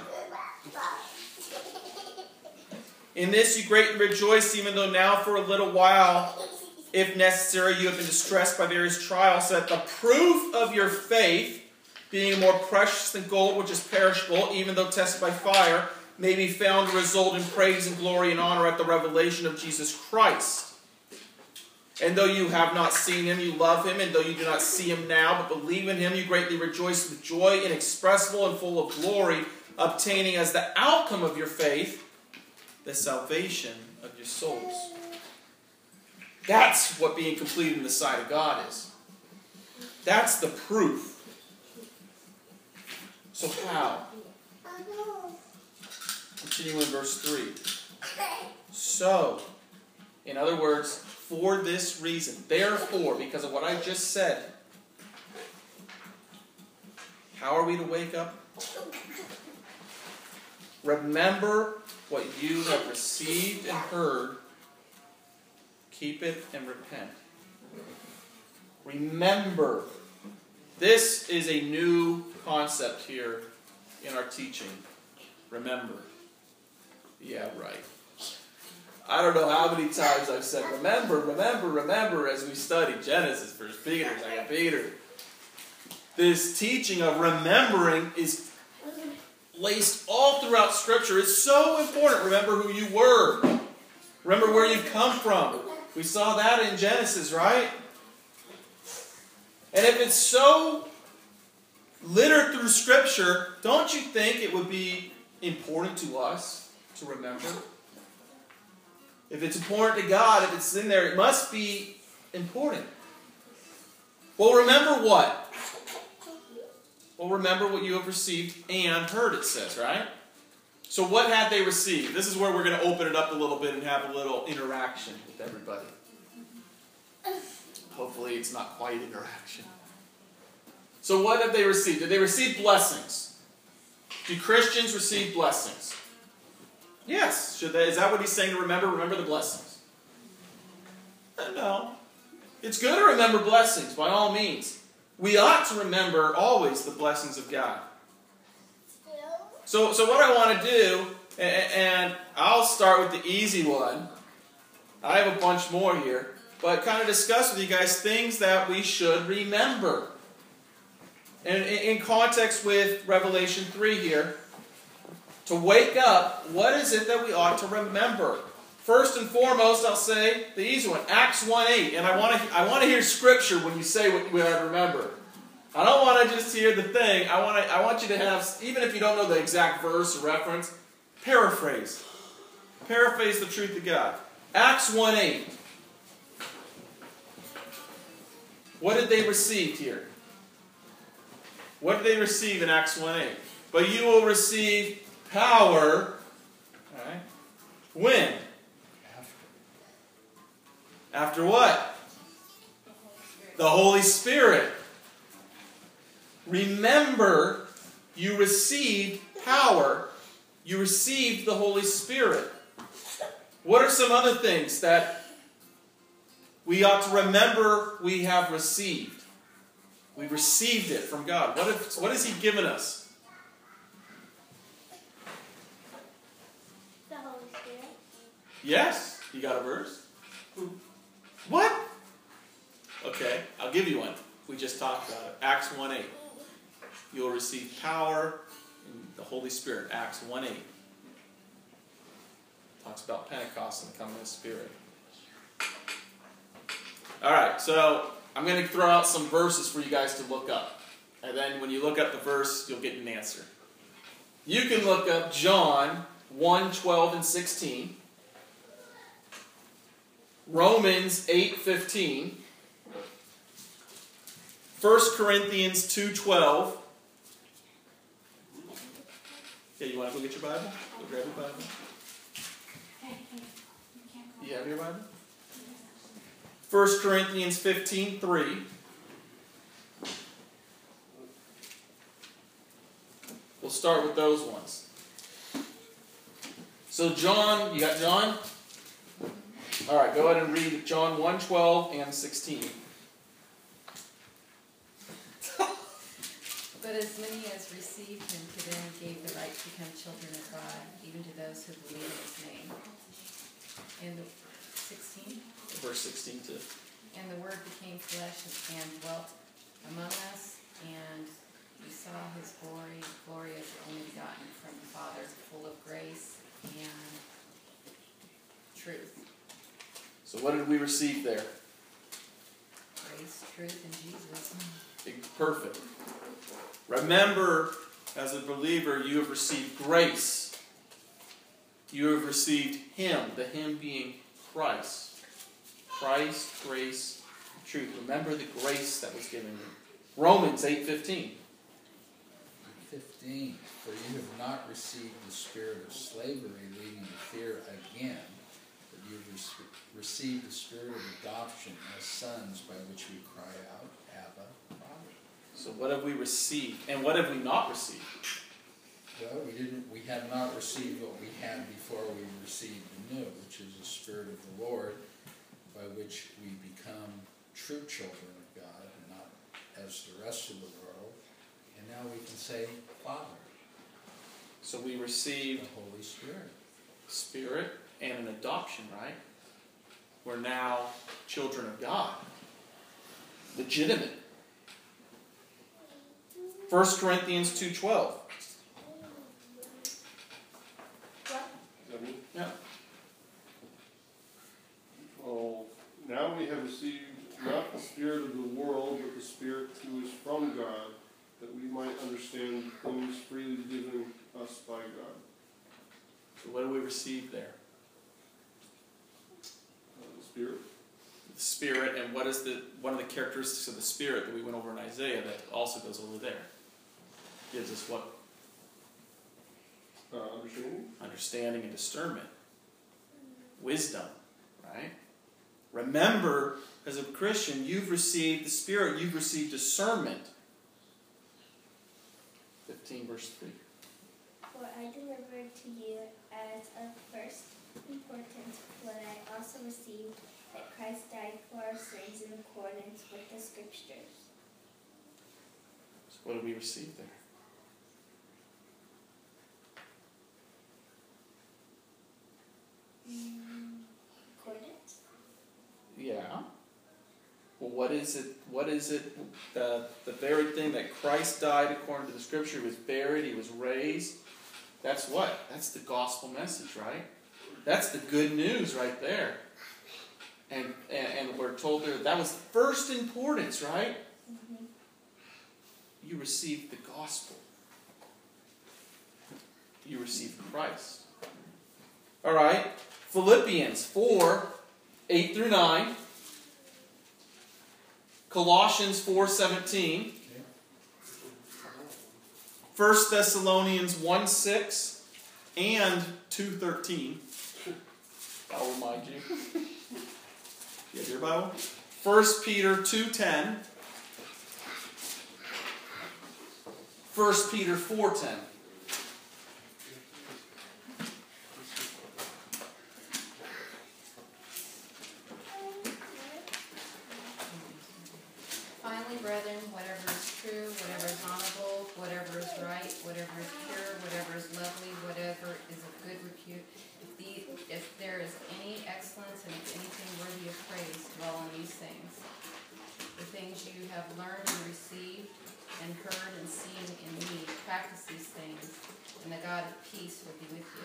In this you greatly rejoice, even though now for a little while, if necessary, you have been distressed by various trials, so that the proof of your faith, being more precious than gold, which is perishable, even though tested by fire, may be found to result in praise and glory and honor at the revelation of Jesus Christ. And though you have not seen him, you love him, and though you do not see him now, but believe in him, you greatly rejoice with joy inexpressible and full of glory, obtaining as the outcome of your faith the salvation of your souls. That's what being completed in the sight of God is. That's the proof. So how? Continue in verse three. So, in other words, for this reason, therefore, because of what I just said, How are we to wake up? Remember what you have received and heard. Keep it and repent. Remember. This is a new concept here in our teaching. Remember. Yeah, right. I don't know how many times I've said, remember, remember, remember, as we study Genesis, First Peter, Second Peter. This teaching of remembering is laced all throughout Scripture. It's so important. Remember who you were. Remember where you've come from. We saw that in Genesis, right? And if it's so littered through Scripture, don't you think it would be important to us to remember? If it's important to God, if it's in there, it must be important. Well, remember what? Well, remember what you have received and heard, it says, right? So what had they received? This is where we're going to open it up a little bit and have a little interaction with everybody. Hopefully it's not quite interaction. So what have they received? Did they receive blessings? Do Christians receive blessings? Yes. Should they? Is that what he's saying to remember? Remember the blessings. No. It's good to remember blessings, by all means. We ought to remember always the blessings of God. So, so what I want to do, and, and I'll start with the easy one. I have a bunch more here. But kind of discuss with you guys things that we should remember. And in, in context with Revelation three here, to wake up, what is it that we ought to remember? First and foremost, I'll say the easy one, Acts one eight. And I want to I want to hear Scripture when you say what we ought to remember. I don't want to just hear the thing. I want to I want you to have, even if you don't know the exact verse or reference, paraphrase. Paraphrase the truth of God. Acts one eight. What did they receive here? What did they receive in Acts one eight? But you will receive power. All right. When? After. After what? The Holy Spirit. Remember, you received power. You received the Holy Spirit. What are some other things that we ought to remember we have received? We received it from God. What, if, what has He given us? The Holy Spirit. Yes. You got a verse? What? Okay, I'll give you one. We just talked about it. Acts one eight. You'll receive power in the Holy Spirit. Acts one eight. Talks about Pentecost and the coming of the Spirit. Alright, so I'm going to throw out some verses for you guys to look up. And then when you look up the verse, you'll get an answer. You can look up John one, twelve, and sixteen. Romans eight, fifteen. First Corinthians two, twelve. Yeah, you want to go get your Bible? Go grab your Bible. You have your Bible? First Corinthians fifteen, three. We'll start with those ones. So John, you got John? All right, go ahead and read John one, twelve, and sixteen. But as many as received him, to them he gave the right to become children of God, even to those who believe in his name. And sixteen? Verse sixteen too. And the Word became flesh and dwelt among us, and we saw his glory, glory as the only begotten from the Father, full of grace and truth. So what did we receive there? Grace, truth, and Jesus. Perfect. Remember, as a believer, you have received grace. You have received Him, the Him being Christ. Christ, grace, truth. Remember the grace that was given you. Romans eight fifteen. fifteen. For you have not received the spirit of slavery leading to fear again, but you have re- received the spirit of adoption as sons, by which we cry out, Abba, Father. So what have we received? And what have we not received? Well, we didn't, we have not received what we had before we received the new, which is the Spirit of the Lord, by which we become true children of God, and not as the rest of the world. And now we can say, Father. So we The received Holy Spirit. Spirit and an adoption, right? We're now children of God. Legitimate. First Corinthians two twelve. Yeah. Oh, now we have received not the spirit of the world, but the Spirit who is from God, that we might understand the things freely given us by God. So what do we receive there? Uh, the Spirit. The Spirit, and what is the one of the characteristics of the Spirit that we went over in Isaiah that also goes over there? Gives us what? Uh, understanding. Understanding and discernment. Wisdom, right? Remember, as a Christian, you've received the Spirit, you've received discernment. fifteen verse three. For I delivered to you as of first importance what I also received, that Christ died for our sins in accordance with the Scriptures. So what do we receive there? Mm, accordance? Yeah. Well, what is it? What is it? The, the very thing that Christ died according to the Scripture. He was buried. He was raised. That's what? That's the gospel message, right? That's the good news right there. And and, and we're told there that was first importance, right? Mm-hmm. You received the gospel. You received Christ. All right. Philippians four, eight through nine. Colossians four seventeen. First Thessalonians one six and two thirteen. I'll remind you. You have your Bible? First Peter two ten. First Peter four ten. Finally, brethren, whatever is true, whatever is honorable, whatever is right, whatever is pure, whatever is lovely, whatever is of good repute, if, the, if there is any excellence and if anything worthy of praise, dwell on these things. The things you have learned and received and heard and seen in me, practice these things, and the God of peace will be with you.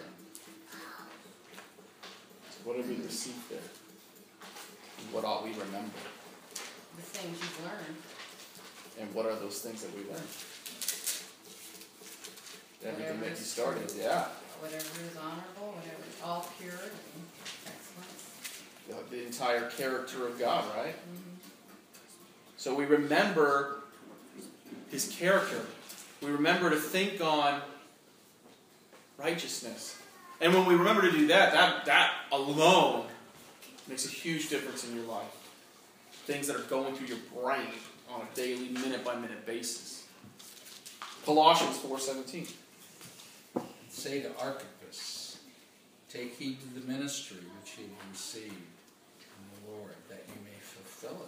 So what have we received there? And what ought we remember? The things you've learned. And what are those things that we learned? Everything Whatever that you is started, true. yeah. Whatever is honorable, whatever is all pure and excellence. The, the entire character of God, right? Mm-hmm. So we remember His character. We remember to think on righteousness. And when we remember to do that, that, that alone makes a huge difference in your life. Things that are going through your brain on a daily, minute-by-minute basis. Colossians four seventeen. Say to Archippus, take heed to the ministry which you have received from the Lord, that you may fulfill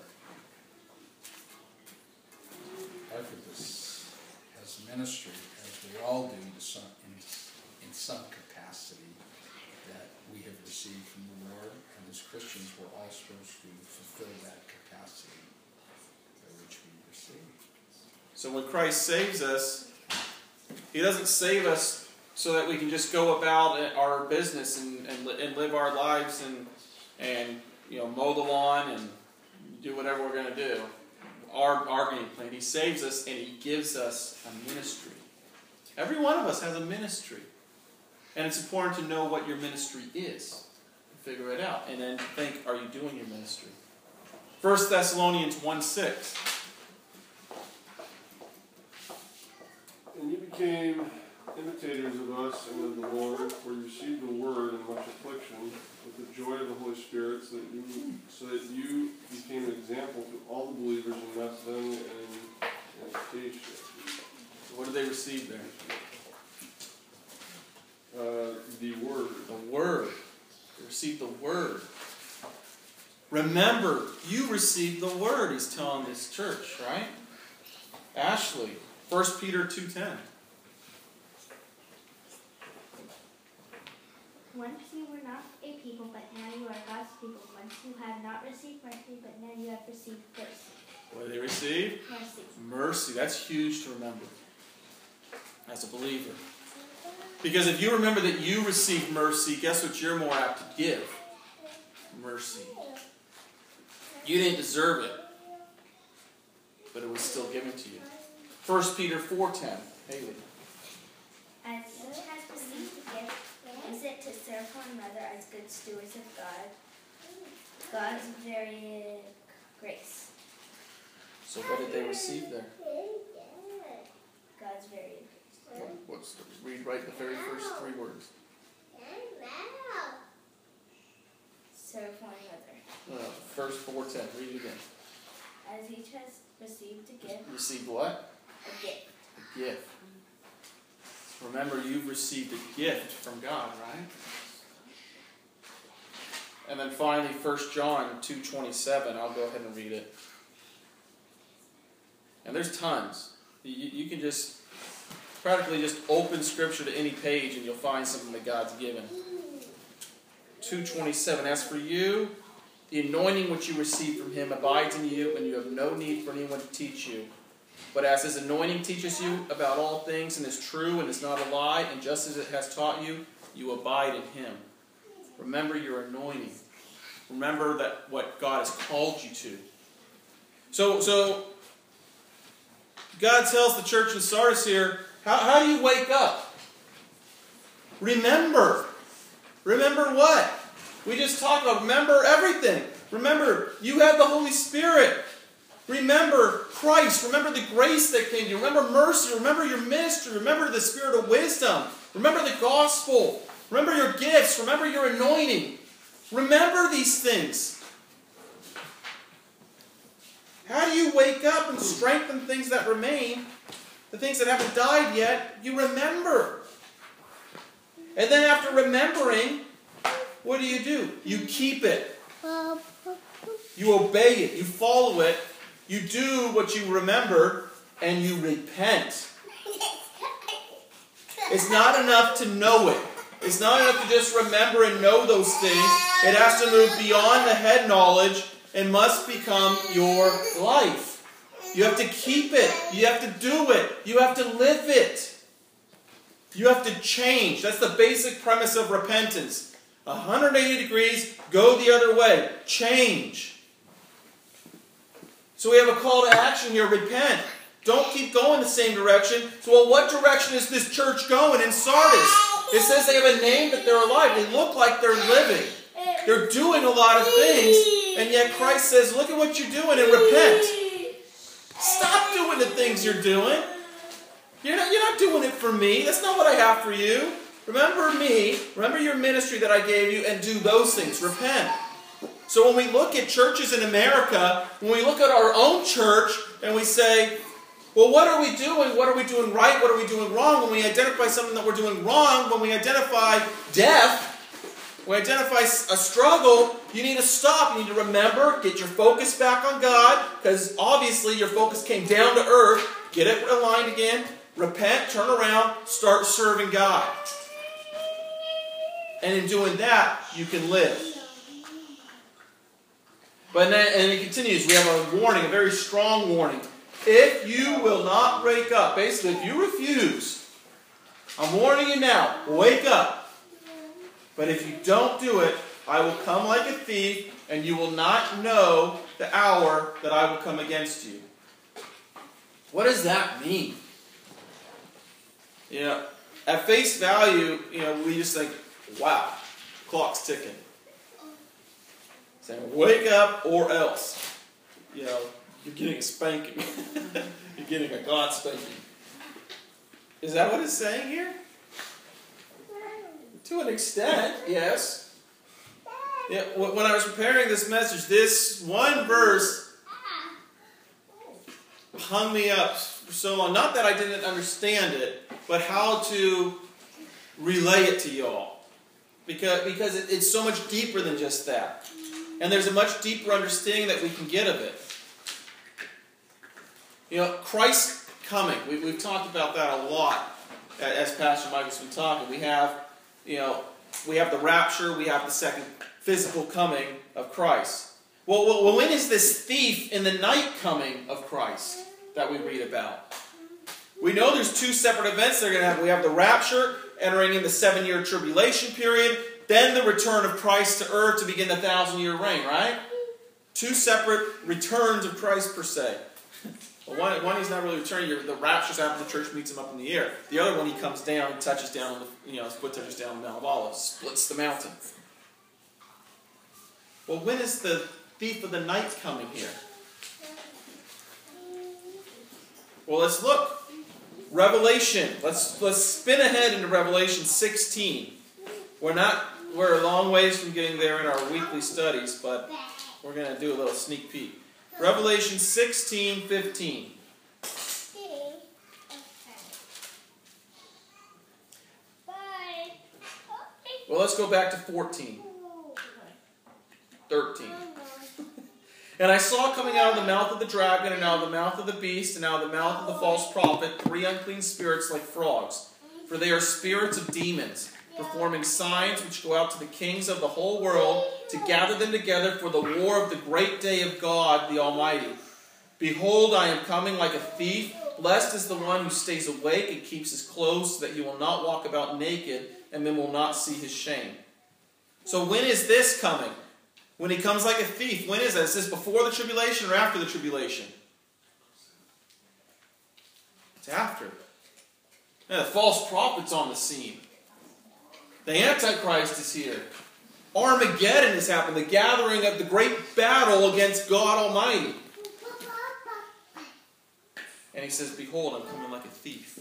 it. Archippus has ministry, as we all do to some, in, in some capacity, that we have received from the Lord, and as Christians we're all supposed to fulfill that capacity by which we receive. So when Christ saves us, He doesn't save us so that we can just go about our business and, and, and live our lives and, and you know, mow the lawn and do whatever we're going to do. Our, our game plan. He saves us and He gives us a ministry. Every one of us has a ministry. And it's important to know what your ministry is. Figure it out. And then think, are you doing your ministry? First Thessalonians one six. And you became imitators of us and of the Lord, for you received the word in much affliction with the joy of the Holy Spirit, so that you so that you became an example to all the believers in Macedonia and in sanctification. What did they receive there? Uh, the Word. The Word. They received the Word. Remember, you received the Word, he's telling this church, right? Ashley, First Peter two ten. Once you were not a people, but now you are God's people. Once you had not received mercy, but now you have received mercy. What did they receive? Mercy. Mercy. That's huge to remember as a believer. Because if you remember that you received mercy, guess what you're more apt to give? Mercy. You didn't deserve it, but it was still given to you. First Peter four ten. Haley. As each has received a gift, use it to serve one another as good stewards of God, God's very grace. So what did they receive there? God's very grace. What's the, read right the very first three words. Serve one another. Uh, first four ten. Read it again. As each has received a gift, Received what? a gift. A gift. Remember, you've received a gift from God, right? And then finally, First John two twenty-seven. I'll go ahead and read it. And there's tons. You, you can just practically just open Scripture to any page and you'll find something that God's given. two twenty-seven. As for you, the anointing which you received from Him abides in you, and you have no need for anyone to teach you. But as His anointing teaches you about all things and is true and is not a lie, and just as it has taught you, you abide in Him. Remember your anointing. Remember that what God has called you to. So, so God tells the church in Sardis here, how, how do you wake up? Remember. Remember what? We just talked about remember everything. Remember, you have the Holy Spirit. Remember Christ. Remember the grace that came to you. Remember mercy. Remember your ministry. Remember the spirit of wisdom. Remember the gospel. Remember your gifts. Remember your anointing. Remember these things. How do you wake up and strengthen things that remain? The things that haven't died yet, you remember. And then after remembering, what do you do? You keep it. You obey it. You follow it. You do what you remember, and you repent. It's not enough to know it. It's not enough to just remember and know those things. It has to move beyond the head knowledge and must become your life. You have to keep it. You have to do it. You have to live it. You have to change. That's the basic premise of repentance. one hundred eighty degrees, go the other way. Change. So we have a call to action here, repent. Don't keep going the same direction. So well, what direction is this church going in Sardis? It says they have a name, but they're alive. They look like they're living. They're doing a lot of things, and yet Christ says, look at what you're doing and repent. Stop doing the things you're doing. You're not, you're not doing it for me. That's not what I have for you. Remember me. Remember your ministry that I gave you, and do those things. Repent. So when we look at churches in America, when we look at our own church, and we say, well, what are we doing? What are we doing right? What are we doing wrong? When we identify something that we're doing wrong, when we identify death, when we identify a struggle, you need to stop. You need to remember, get your focus back on God, because obviously your focus came down to earth. Get it aligned again. Repent, turn around, start serving God. And in doing that, you can live. But then, and it continues. We have a warning, a very strong warning. If you will not wake up, basically, if you refuse, I'm warning you now, wake up. But if you don't do it, I will come like a thief, and you will not know the hour that I will come against you. What does that mean? You know, at face value, you know, we just think, wow, clock's ticking. Saying, wake up or else. You know, you're getting a spanking. You're getting a God spanking. Is that what it's saying here? To an extent, yes. Yeah, when I was preparing this message, this one verse hung me up for so long. Not that I didn't understand it, but how to relay it to y'all. Because, because it, it's so much deeper than just that. And there's a much deeper understanding that we can get of it. You know, Christ's coming. We, we've talked about that a lot as Pastor Michael's been talking. We have, you know, we have the rapture. We have the second physical coming of Christ. Well, well, when is this thief in the night coming of Christ that we read about? We know there's two separate events that are going to happen. We have the rapture, entering in the seven-year tribulation period, then the return of Christ to earth to begin the thousand-year reign, right? Two separate returns of Christ per se. Well, one, one he's not really returning. The rapture's after the church meets him up in the air. The other one, he comes down and touches down, on the, you know, his foot touches down on the Mount of Olives, splits the mountain. Well, when is the thief of the night coming here? Well, let's look. Revelation. Let's let's spin ahead into Revelation sixteen. We're not we're a long ways from getting there in our weekly studies, but we're going to do a little sneak peek. Revelation sixteen fifteen. Well, let's go back to fourteen. thirteen. And I saw coming out of the mouth of the dragon, and out of the mouth of the beast, and out of the mouth of the false prophet, three unclean spirits like frogs. For they are spirits of demons, performing signs which go out to the kings of the whole world, to gather them together for the war of the great day of God the Almighty. Behold, I am coming like a thief. Blessed is the one who stays awake and keeps his clothes, so that he will not walk about naked, and men will not see his shame. So when is this coming? When he comes like a thief, when is that? Is this before the tribulation or after the tribulation? It's after. Yeah, the false prophet's on the scene. The Antichrist is here. Armageddon has happened. The gathering of the great battle against God Almighty. And he says, behold, I'm coming like a thief.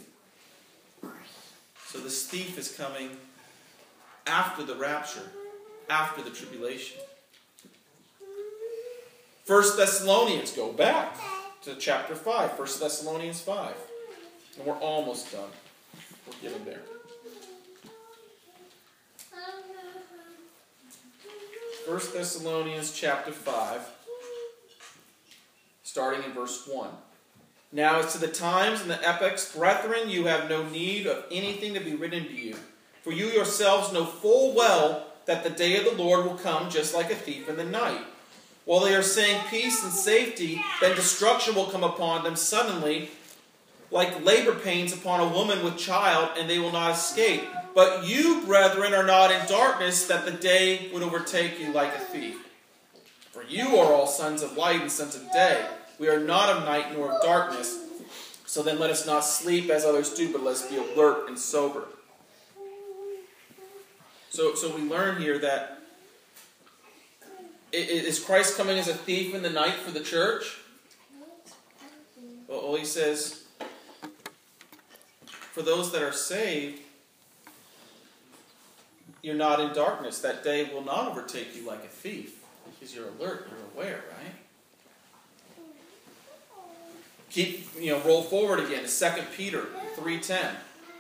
So this thief is coming after the rapture, after the tribulation. First Thessalonians, go back to chapter five. First Thessalonians five. And we're almost done. We're getting there. First Thessalonians chapter five, starting in verse one. Now as to the times and the epochs, brethren, you have no need of anything to be written to you. For you yourselves know full well that the day of the Lord will come just like a thief in the night. While they are saying peace and safety, then destruction will come upon them suddenly, like labor pains upon a woman with child, and they will not escape. But you, brethren, are not in darkness, that the day would overtake you like a thief. For you are all sons of light and sons of day. We are not of night nor of darkness. So then let us not sleep as others do, but let us be alert and sober. So, so we learn here that is Christ coming as a thief in the night for the church? Well, he says, for those that are saved, you're not in darkness. That day will not overtake you like a thief, because you're alert, you're aware, right? Keep, you know, roll forward again to Second Peter three ten.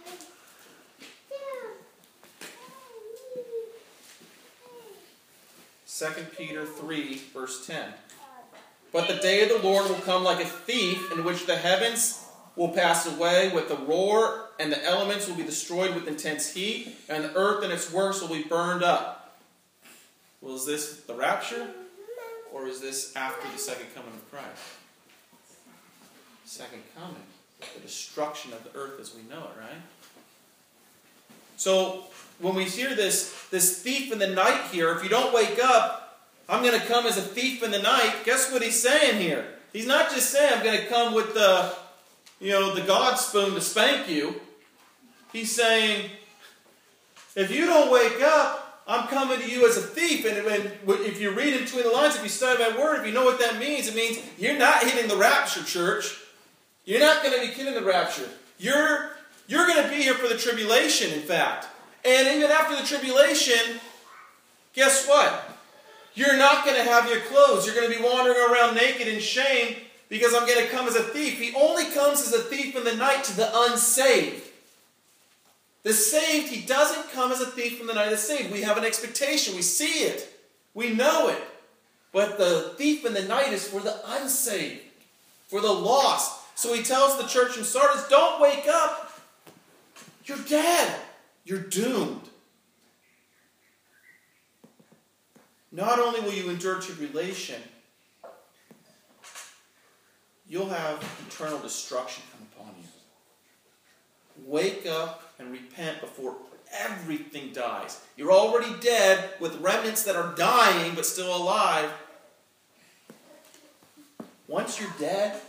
Second Peter three, verse ten. But the day of the Lord will come like a thief, in which the heavens will pass away with a roar, and the elements will be destroyed with intense heat, and the earth and its works will be burned up. Well, is this the rapture, or is this after the second coming of Christ? Second coming. The destruction of the earth as we know it, right? So, when we hear this, this thief in the night here, if you don't wake up, I'm going to come as a thief in the night. Guess what he's saying here? He's not just saying I'm going to come with the, you know, the God spoon to spank you. He's saying, if you don't wake up, I'm coming to you as a thief. And when, if you read in between the lines, if you study my word, if you know what that means, it means you're not hitting the rapture, church. You're not going to be hitting the rapture. You're, you're going to be here for the tribulation, in fact. And even after the tribulation, guess what? You're not going to have your clothes. You're going to be wandering around naked in shame because I'm going to come as a thief. He only comes as a thief in the night to the unsaved. The saved, he doesn't come as a thief in the night of the saved. We have an expectation. We see it. We know it. But the thief in the night is for the unsaved, for the lost. So he tells the church in Sardis, don't wake up. You're dead. You're doomed. Not only will you endure tribulation, you'll have eternal destruction come upon you. Wake up and repent before everything dies. You're already dead with remnants that are dying but still alive. Once you're dead,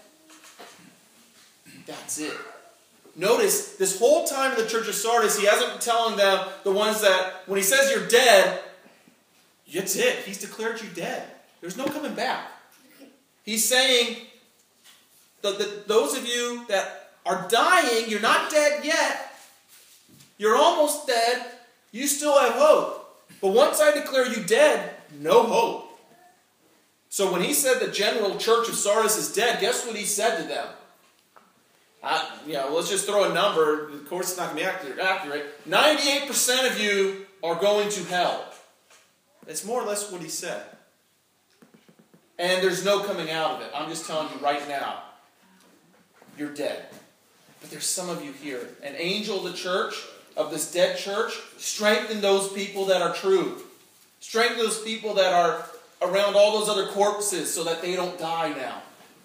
that's it. Notice, this whole time in the church of Sardis, he hasn't been telling them, the ones that, when he says you're dead, that's it. He's declared you dead. There's no coming back. He's saying, that the, those of you that are dying, you're not dead yet. You're almost dead. You still have hope. But once I declare you dead, no hope. So when he said the general church of Sardis is dead, guess what he said to them? Uh, you know, let's just throw a number. Of course, it's not going to be accurate. accurate. ninety-eight percent of you are going to hell. That's more or less what he said. And there's no coming out of it. I'm just telling you right now, you're dead. But there's some of you here. An angel of the church, of this dead church, strengthen those people that are true. Strengthen those people that are around all those other corpses so that they don't die now.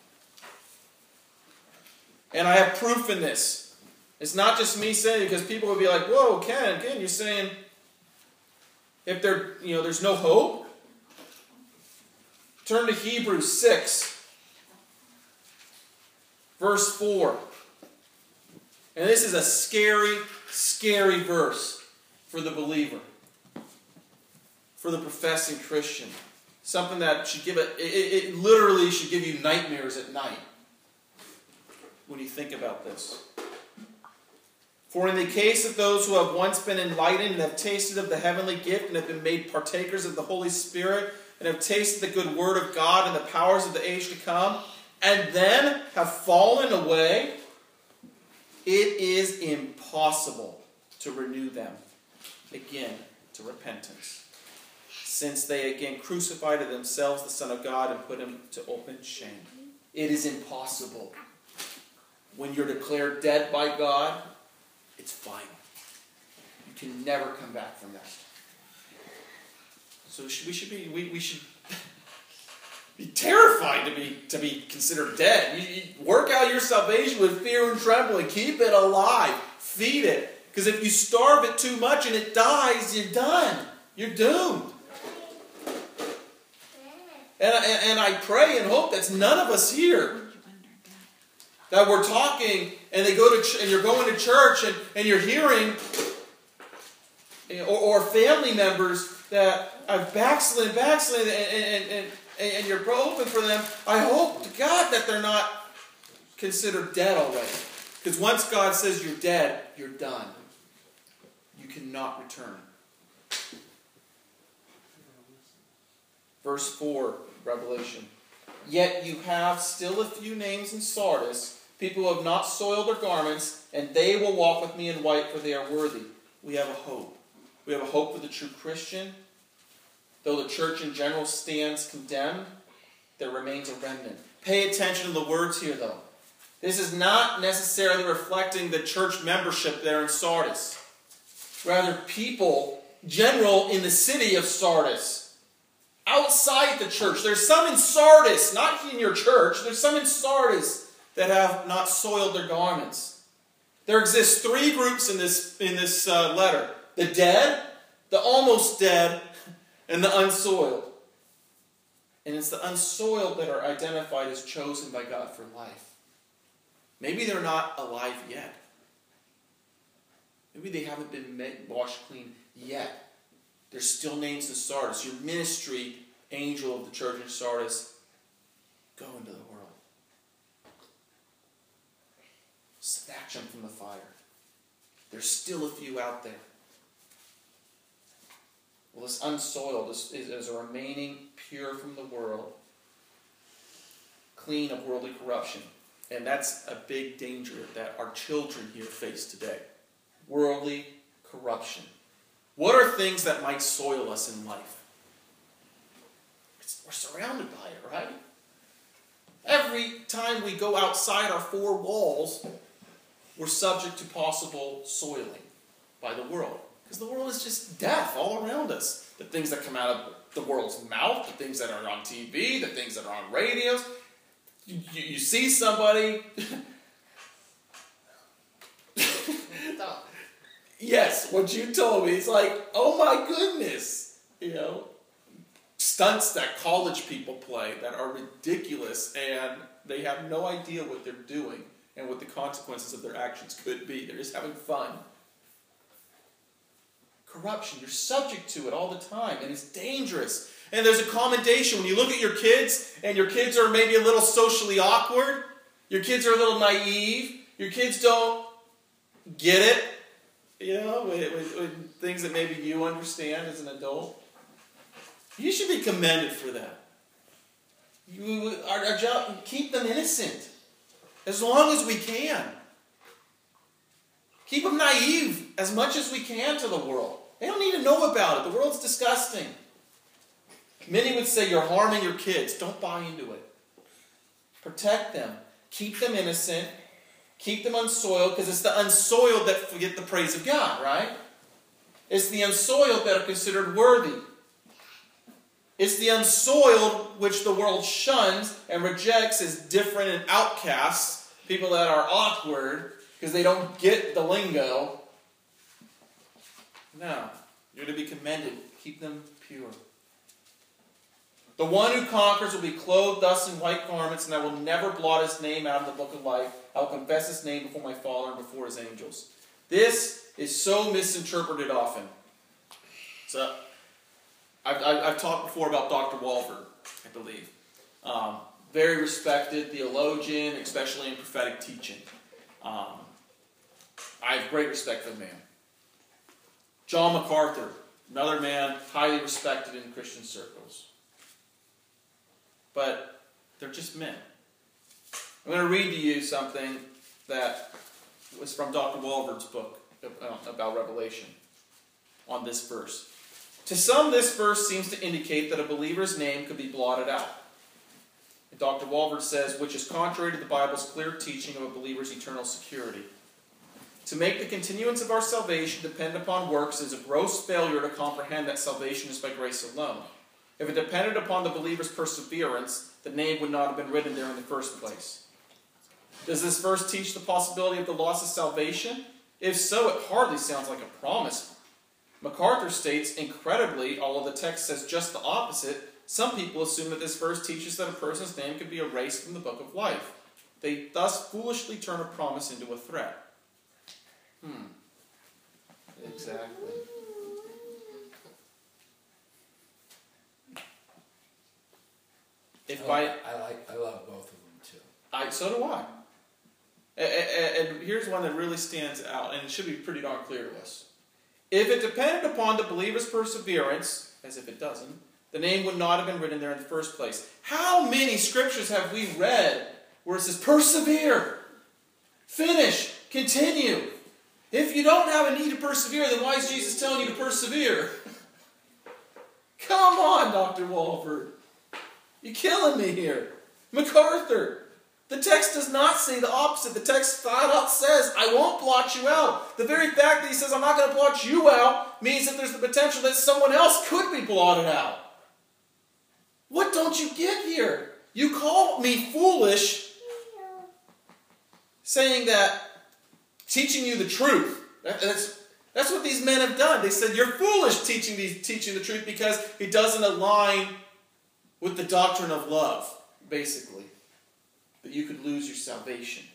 And I have proof in this. It's not just me saying it, because people would be like, whoa, Ken, Ken, you're saying if there, you know, there's no hope? Turn to Hebrews six, verse four. And this is a scary, scary verse for the believer, for the professing Christian. Something that should give it, it, it literally should give you nightmares at night when you think about this. For in the case of those who have once been enlightened and have tasted of the heavenly gift and have been made partakers of the Holy Spirit and have tasted the good word of God and the powers of the age to come, and then have fallen away, it is impossible to renew them again to repentance, since they again crucified to themselves the Son of God and put him to open shame. It is impossible. When you're declared dead by God, it's final. You can never come back from that. So we should be we, we should be terrified to be to be considered dead. You, you work out your salvation with fear and trembling. Keep it alive. Feed it. Because if you starve it too much and it dies, you're done. You're doomed. And, and, and I pray and hope that's none of us here. That we're talking and they go to ch- and you're going to church and, and you're hearing or, or family members that have backslid, backslid, and, and, and, and you're hoping for them. I hope to God that they're not considered dead already. Because once God says you're dead, you're done. You cannot return. Verse four, Revelation. Yet you have still a few names in Sardis, people who have not soiled their garments, and they will walk with me in white, for they are worthy. We have a hope. We have a hope for the true Christian. Though the church in general stands condemned, there remains a remnant. Pay attention to the words here, though. This is not necessarily reflecting the church membership there in Sardis. Rather, people, general in the city of Sardis, outside the church. There's some in Sardis, not in your church. There's some in Sardis that have not soiled their garments. There exists three groups in this, in this uh, letter. The dead, the almost dead, and the unsoiled. And it's the unsoiled that are identified as chosen by God for life. Maybe they're not alive yet. Maybe they haven't been made, washed clean yet. There's still names in Sardis. Your ministry, angel of the church in Sardis, go into the world. Snatch them from the fire. There's still a few out there. Well, this unsoiled is, is, is remaining pure from the world, clean of worldly corruption. And that's a big danger that our children here face today. Worldly corruption. What are things that might soil us in life? It's, we're surrounded by it, right? Every time we go outside our four walls, we're subject to possible soiling by the world. Because the world is just death all around us. The things that come out of the world's mouth, the things that are on T V, the things that are on radios. You, you, you see somebody... Yes, what you told me, it's like, oh my goodness. You know, stunts that college people play that are ridiculous and they have no idea what they're doing and what the consequences of their actions could be. They're just having fun. Corruption, you're subject to it all the time, and it's dangerous. And there's a commendation when you look at your kids, and your kids are maybe a little socially awkward, your kids are a little naive, your kids don't get it, you know, with, with, with things that maybe you understand as an adult. You should be commended for that. You, our, our job, keep them innocent as long as we can. Keep them naive as much as we can to the world. They don't need to know about it. The world's disgusting. Many would say you're harming your kids. Don't buy into it. Protect them. Keep them innocent. Keep them unsoiled, because it's the unsoiled that get the praise of God, right? It's the unsoiled that are considered worthy. It's the unsoiled which the world shuns and rejects as different and outcasts, people that are awkward because they don't get the lingo. No, you're to be commended. Keep them pure. The one who conquers will be clothed thus in white garments, and I will never blot his name out of the book of life. I will confess his name before my Father and before his angels. This is so misinterpreted often. So, I've, I've, I've talked before about Doctor Walvoord, I believe. Um, very respected theologian, especially in prophetic teaching. Um, I have great respect for the man. John MacArthur, another man highly respected in Christian circles. But they're just men. I'm going to read to you something that was from Doctor Walvoord's book about Revelation on this verse. To some, this verse seems to indicate that a believer's name could be blotted out. And Doctor Walvoord says, which is contrary to the Bible's clear teaching of a believer's eternal security. To make the continuance of our salvation depend upon works is a gross failure to comprehend that salvation is by grace alone. If it depended upon the believer's perseverance, the name would not have been written there in the first place. Does this verse teach the possibility of the loss of salvation? If so, it hardly sounds like a promise. MacArthur states, incredibly, although the text says just the opposite, some people assume that this verse teaches that a person's name could be erased from the book of life. They thus foolishly turn a promise into a threat. Hmm. Exactly. If I, by, like, I like, I love both of them too. I, so do I. And, and here's one that really stands out, and it should be pretty darn clear to us. If it depended upon the believer's perseverance, as if it doesn't, the name would not have been written there in the first place. How many scriptures have we read where it says, persevere, finish, continue? If you don't have a need to persevere, then why is Jesus telling you to persevere? Come on, Doctor Walvoord. You're killing me here. MacArthur. The text does not say the opposite. The text flat out says, I won't blot you out. The very fact that he says, I'm not going to blot you out, means that there's the potential that someone else could be blotted out. What don't you get here? You call me foolish, saying that, teaching you the truth. That's, that's what these men have done. They said, you're foolish teaching, these, teaching the truth because it doesn't align with the doctrine of love, basically. That you could lose your salvation.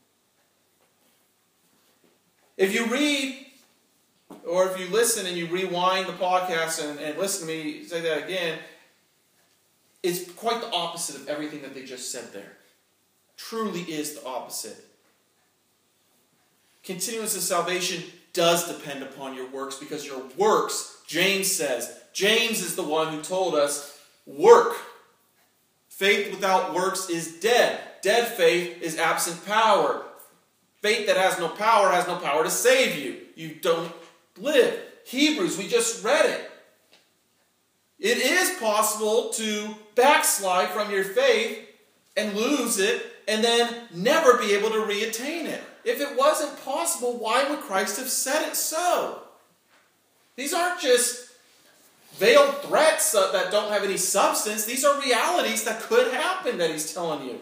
If you read, or if you listen and you rewind the podcast and, and listen to me say that again, it's quite the opposite of everything that they just said there. Truly is the opposite. Continuance of salvation does depend upon your works, because your works, James says, James is the one who told us, work. Faith without works is dead. Dead faith is absent power. Faith that has no power has no power to save you. You don't live. Hebrews, we just read it. It is possible to backslide from your faith and lose it and then never be able to reattain it. If it wasn't possible, why would Christ have said it so? These aren't just veiled threats that don't have any substance. These are realities that could happen that he's telling you.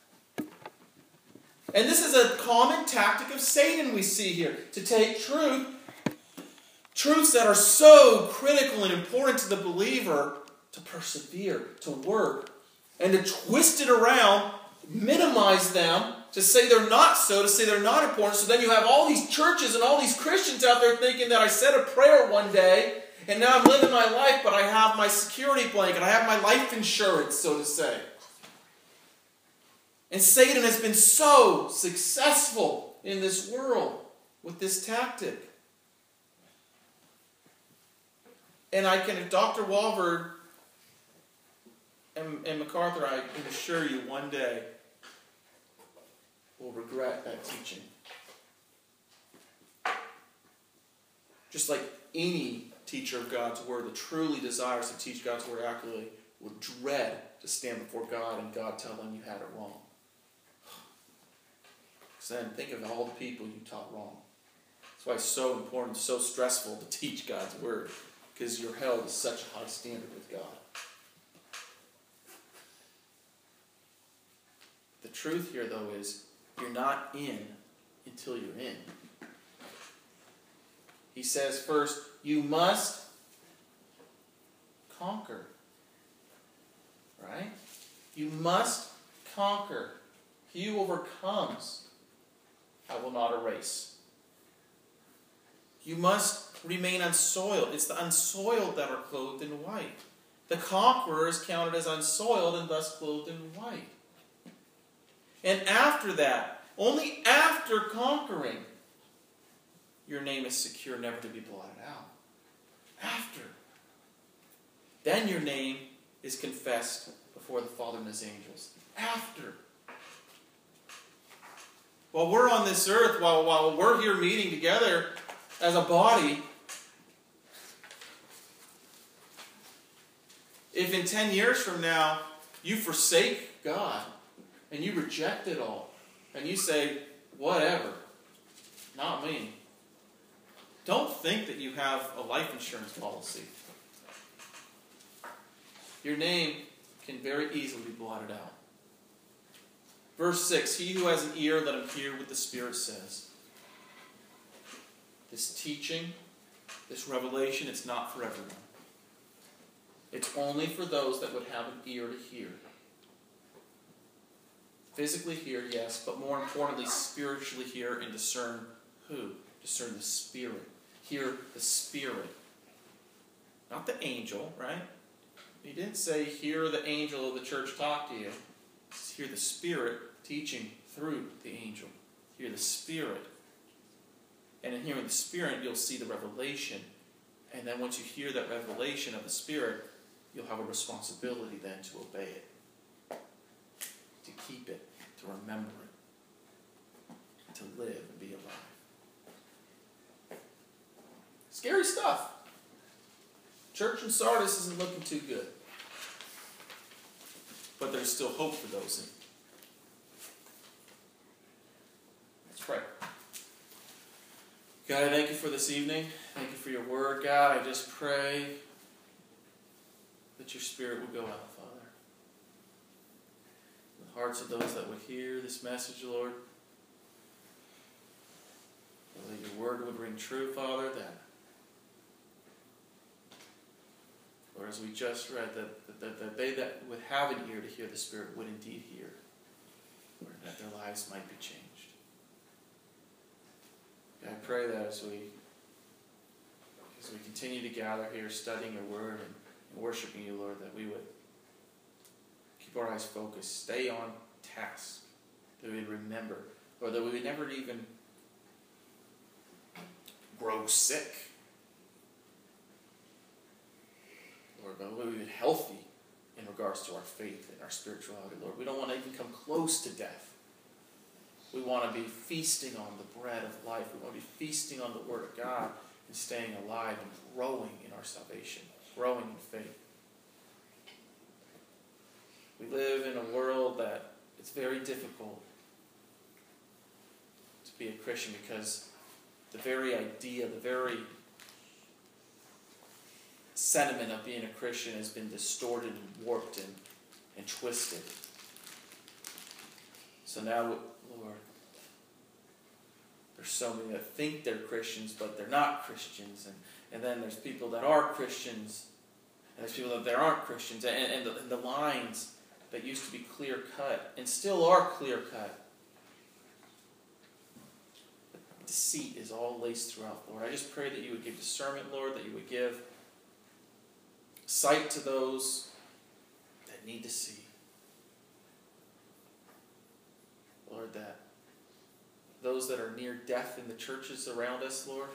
And this is a common tactic of Satan we see here. To take truth, truths that are so critical and important to the believer, to persevere, to work, and to twist it around, minimize them, to say they're not so, to say they're not important. So then you have all these churches and all these Christians out there thinking that I said a prayer one day, and now I'm living my life, but I have my security blanket, I have my life insurance, so to say. And Satan has been so successful in this world with this tactic. And I can, Doctor Walvoord and, and MacArthur, I can assure you, one day will regret that teaching. Just like any teacher of God's Word that truly desires to teach God's Word accurately will dread to stand before God and God tell them you had it wrong. Because then think of all the people you taught wrong. That's why it's so important, so stressful to teach God's Word. Because you're held to such a high standard with God. The truth here, though, is you're not in until you're in. He says first, you must conquer. Right? You must conquer. He who overcomes, I will not erase. You must remain unsoiled. It's the unsoiled that are clothed in white. The conqueror is counted as unsoiled and thus clothed in white. And after that, only after conquering, your name is secure, never to be blotted out. After. Then your name is confessed before the Father and His angels. After. While we're on this earth, while, while we're here meeting together as a body, if in ten years from now you forsake God and you reject it all and you say, whatever, not me, don't think that you have a life insurance policy. Your name can very easily be blotted out. Verse six, he who has an ear, let him hear what the Spirit says. This teaching, this revelation, it's not for everyone. It's only for those that would have an ear to hear. Physically hear, yes, but more importantly, spiritually hear and discern who? Discern the Spirit. Hear the Spirit. Not the angel, right? He didn't say, hear the angel of the church talk to you. It's hear the Spirit teaching through the angel. Hear the Spirit. And in hearing the Spirit, you'll see the revelation. And then once you hear that revelation of the Spirit, you'll have a responsibility then to obey it. To keep it. To remember it. To live and be alive. Scary stuff. Church in Sardis isn't looking too good. But there's still hope for those in. Let's pray. God, I thank you for this evening. Thank you for your word, God. I just pray that your Spirit will go out, Father. In the hearts of those that would hear this message, Lord. That your word would ring true, Father, that or as we just read, that, that, that they that would have an ear to hear the Spirit would indeed hear, or that their lives might be changed. I pray that as we, as we continue to gather here, studying your word and, and worshiping you, Lord, that we would keep our eyes focused, stay on task, that we would remember, or that we would never even grow sick. Lord, but we would be healthy in regards to our faith and our spirituality, Lord. We don't want to even come close to death. We want to be feasting on the bread of life. We want to be feasting on the Word of God and staying alive and growing in our salvation, growing in faith. We live in a world that it's very difficult to be a Christian because the very idea, the very sentiment of being a Christian has been distorted and warped and, and twisted. So now, Lord, there's so many that think they're Christians, but they're not Christians. And, and then there's people that are Christians, and there's people that there aren't Christians. And, and, the, and the lines that used to be clear-cut, and still are clear-cut, deceit is all laced throughout, Lord. I just pray that you would give discernment, Lord, that you would give sight to those that need to see. Lord, that those that are near death in the churches around us, Lord,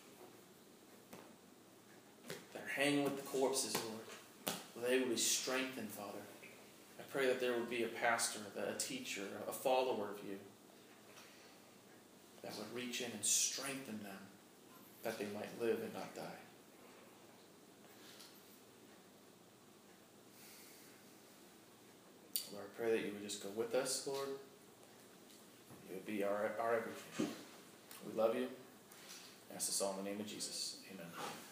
that are hanging with the corpses, Lord, they would be strengthened, Father. I pray that there would be a pastor, a teacher, a follower of you that would reach in and strengthen them, that they might live and not die. Lord, I pray that you would just go with us, Lord. You would be our, our everything. We love you. I ask this all in the name of Jesus. Amen.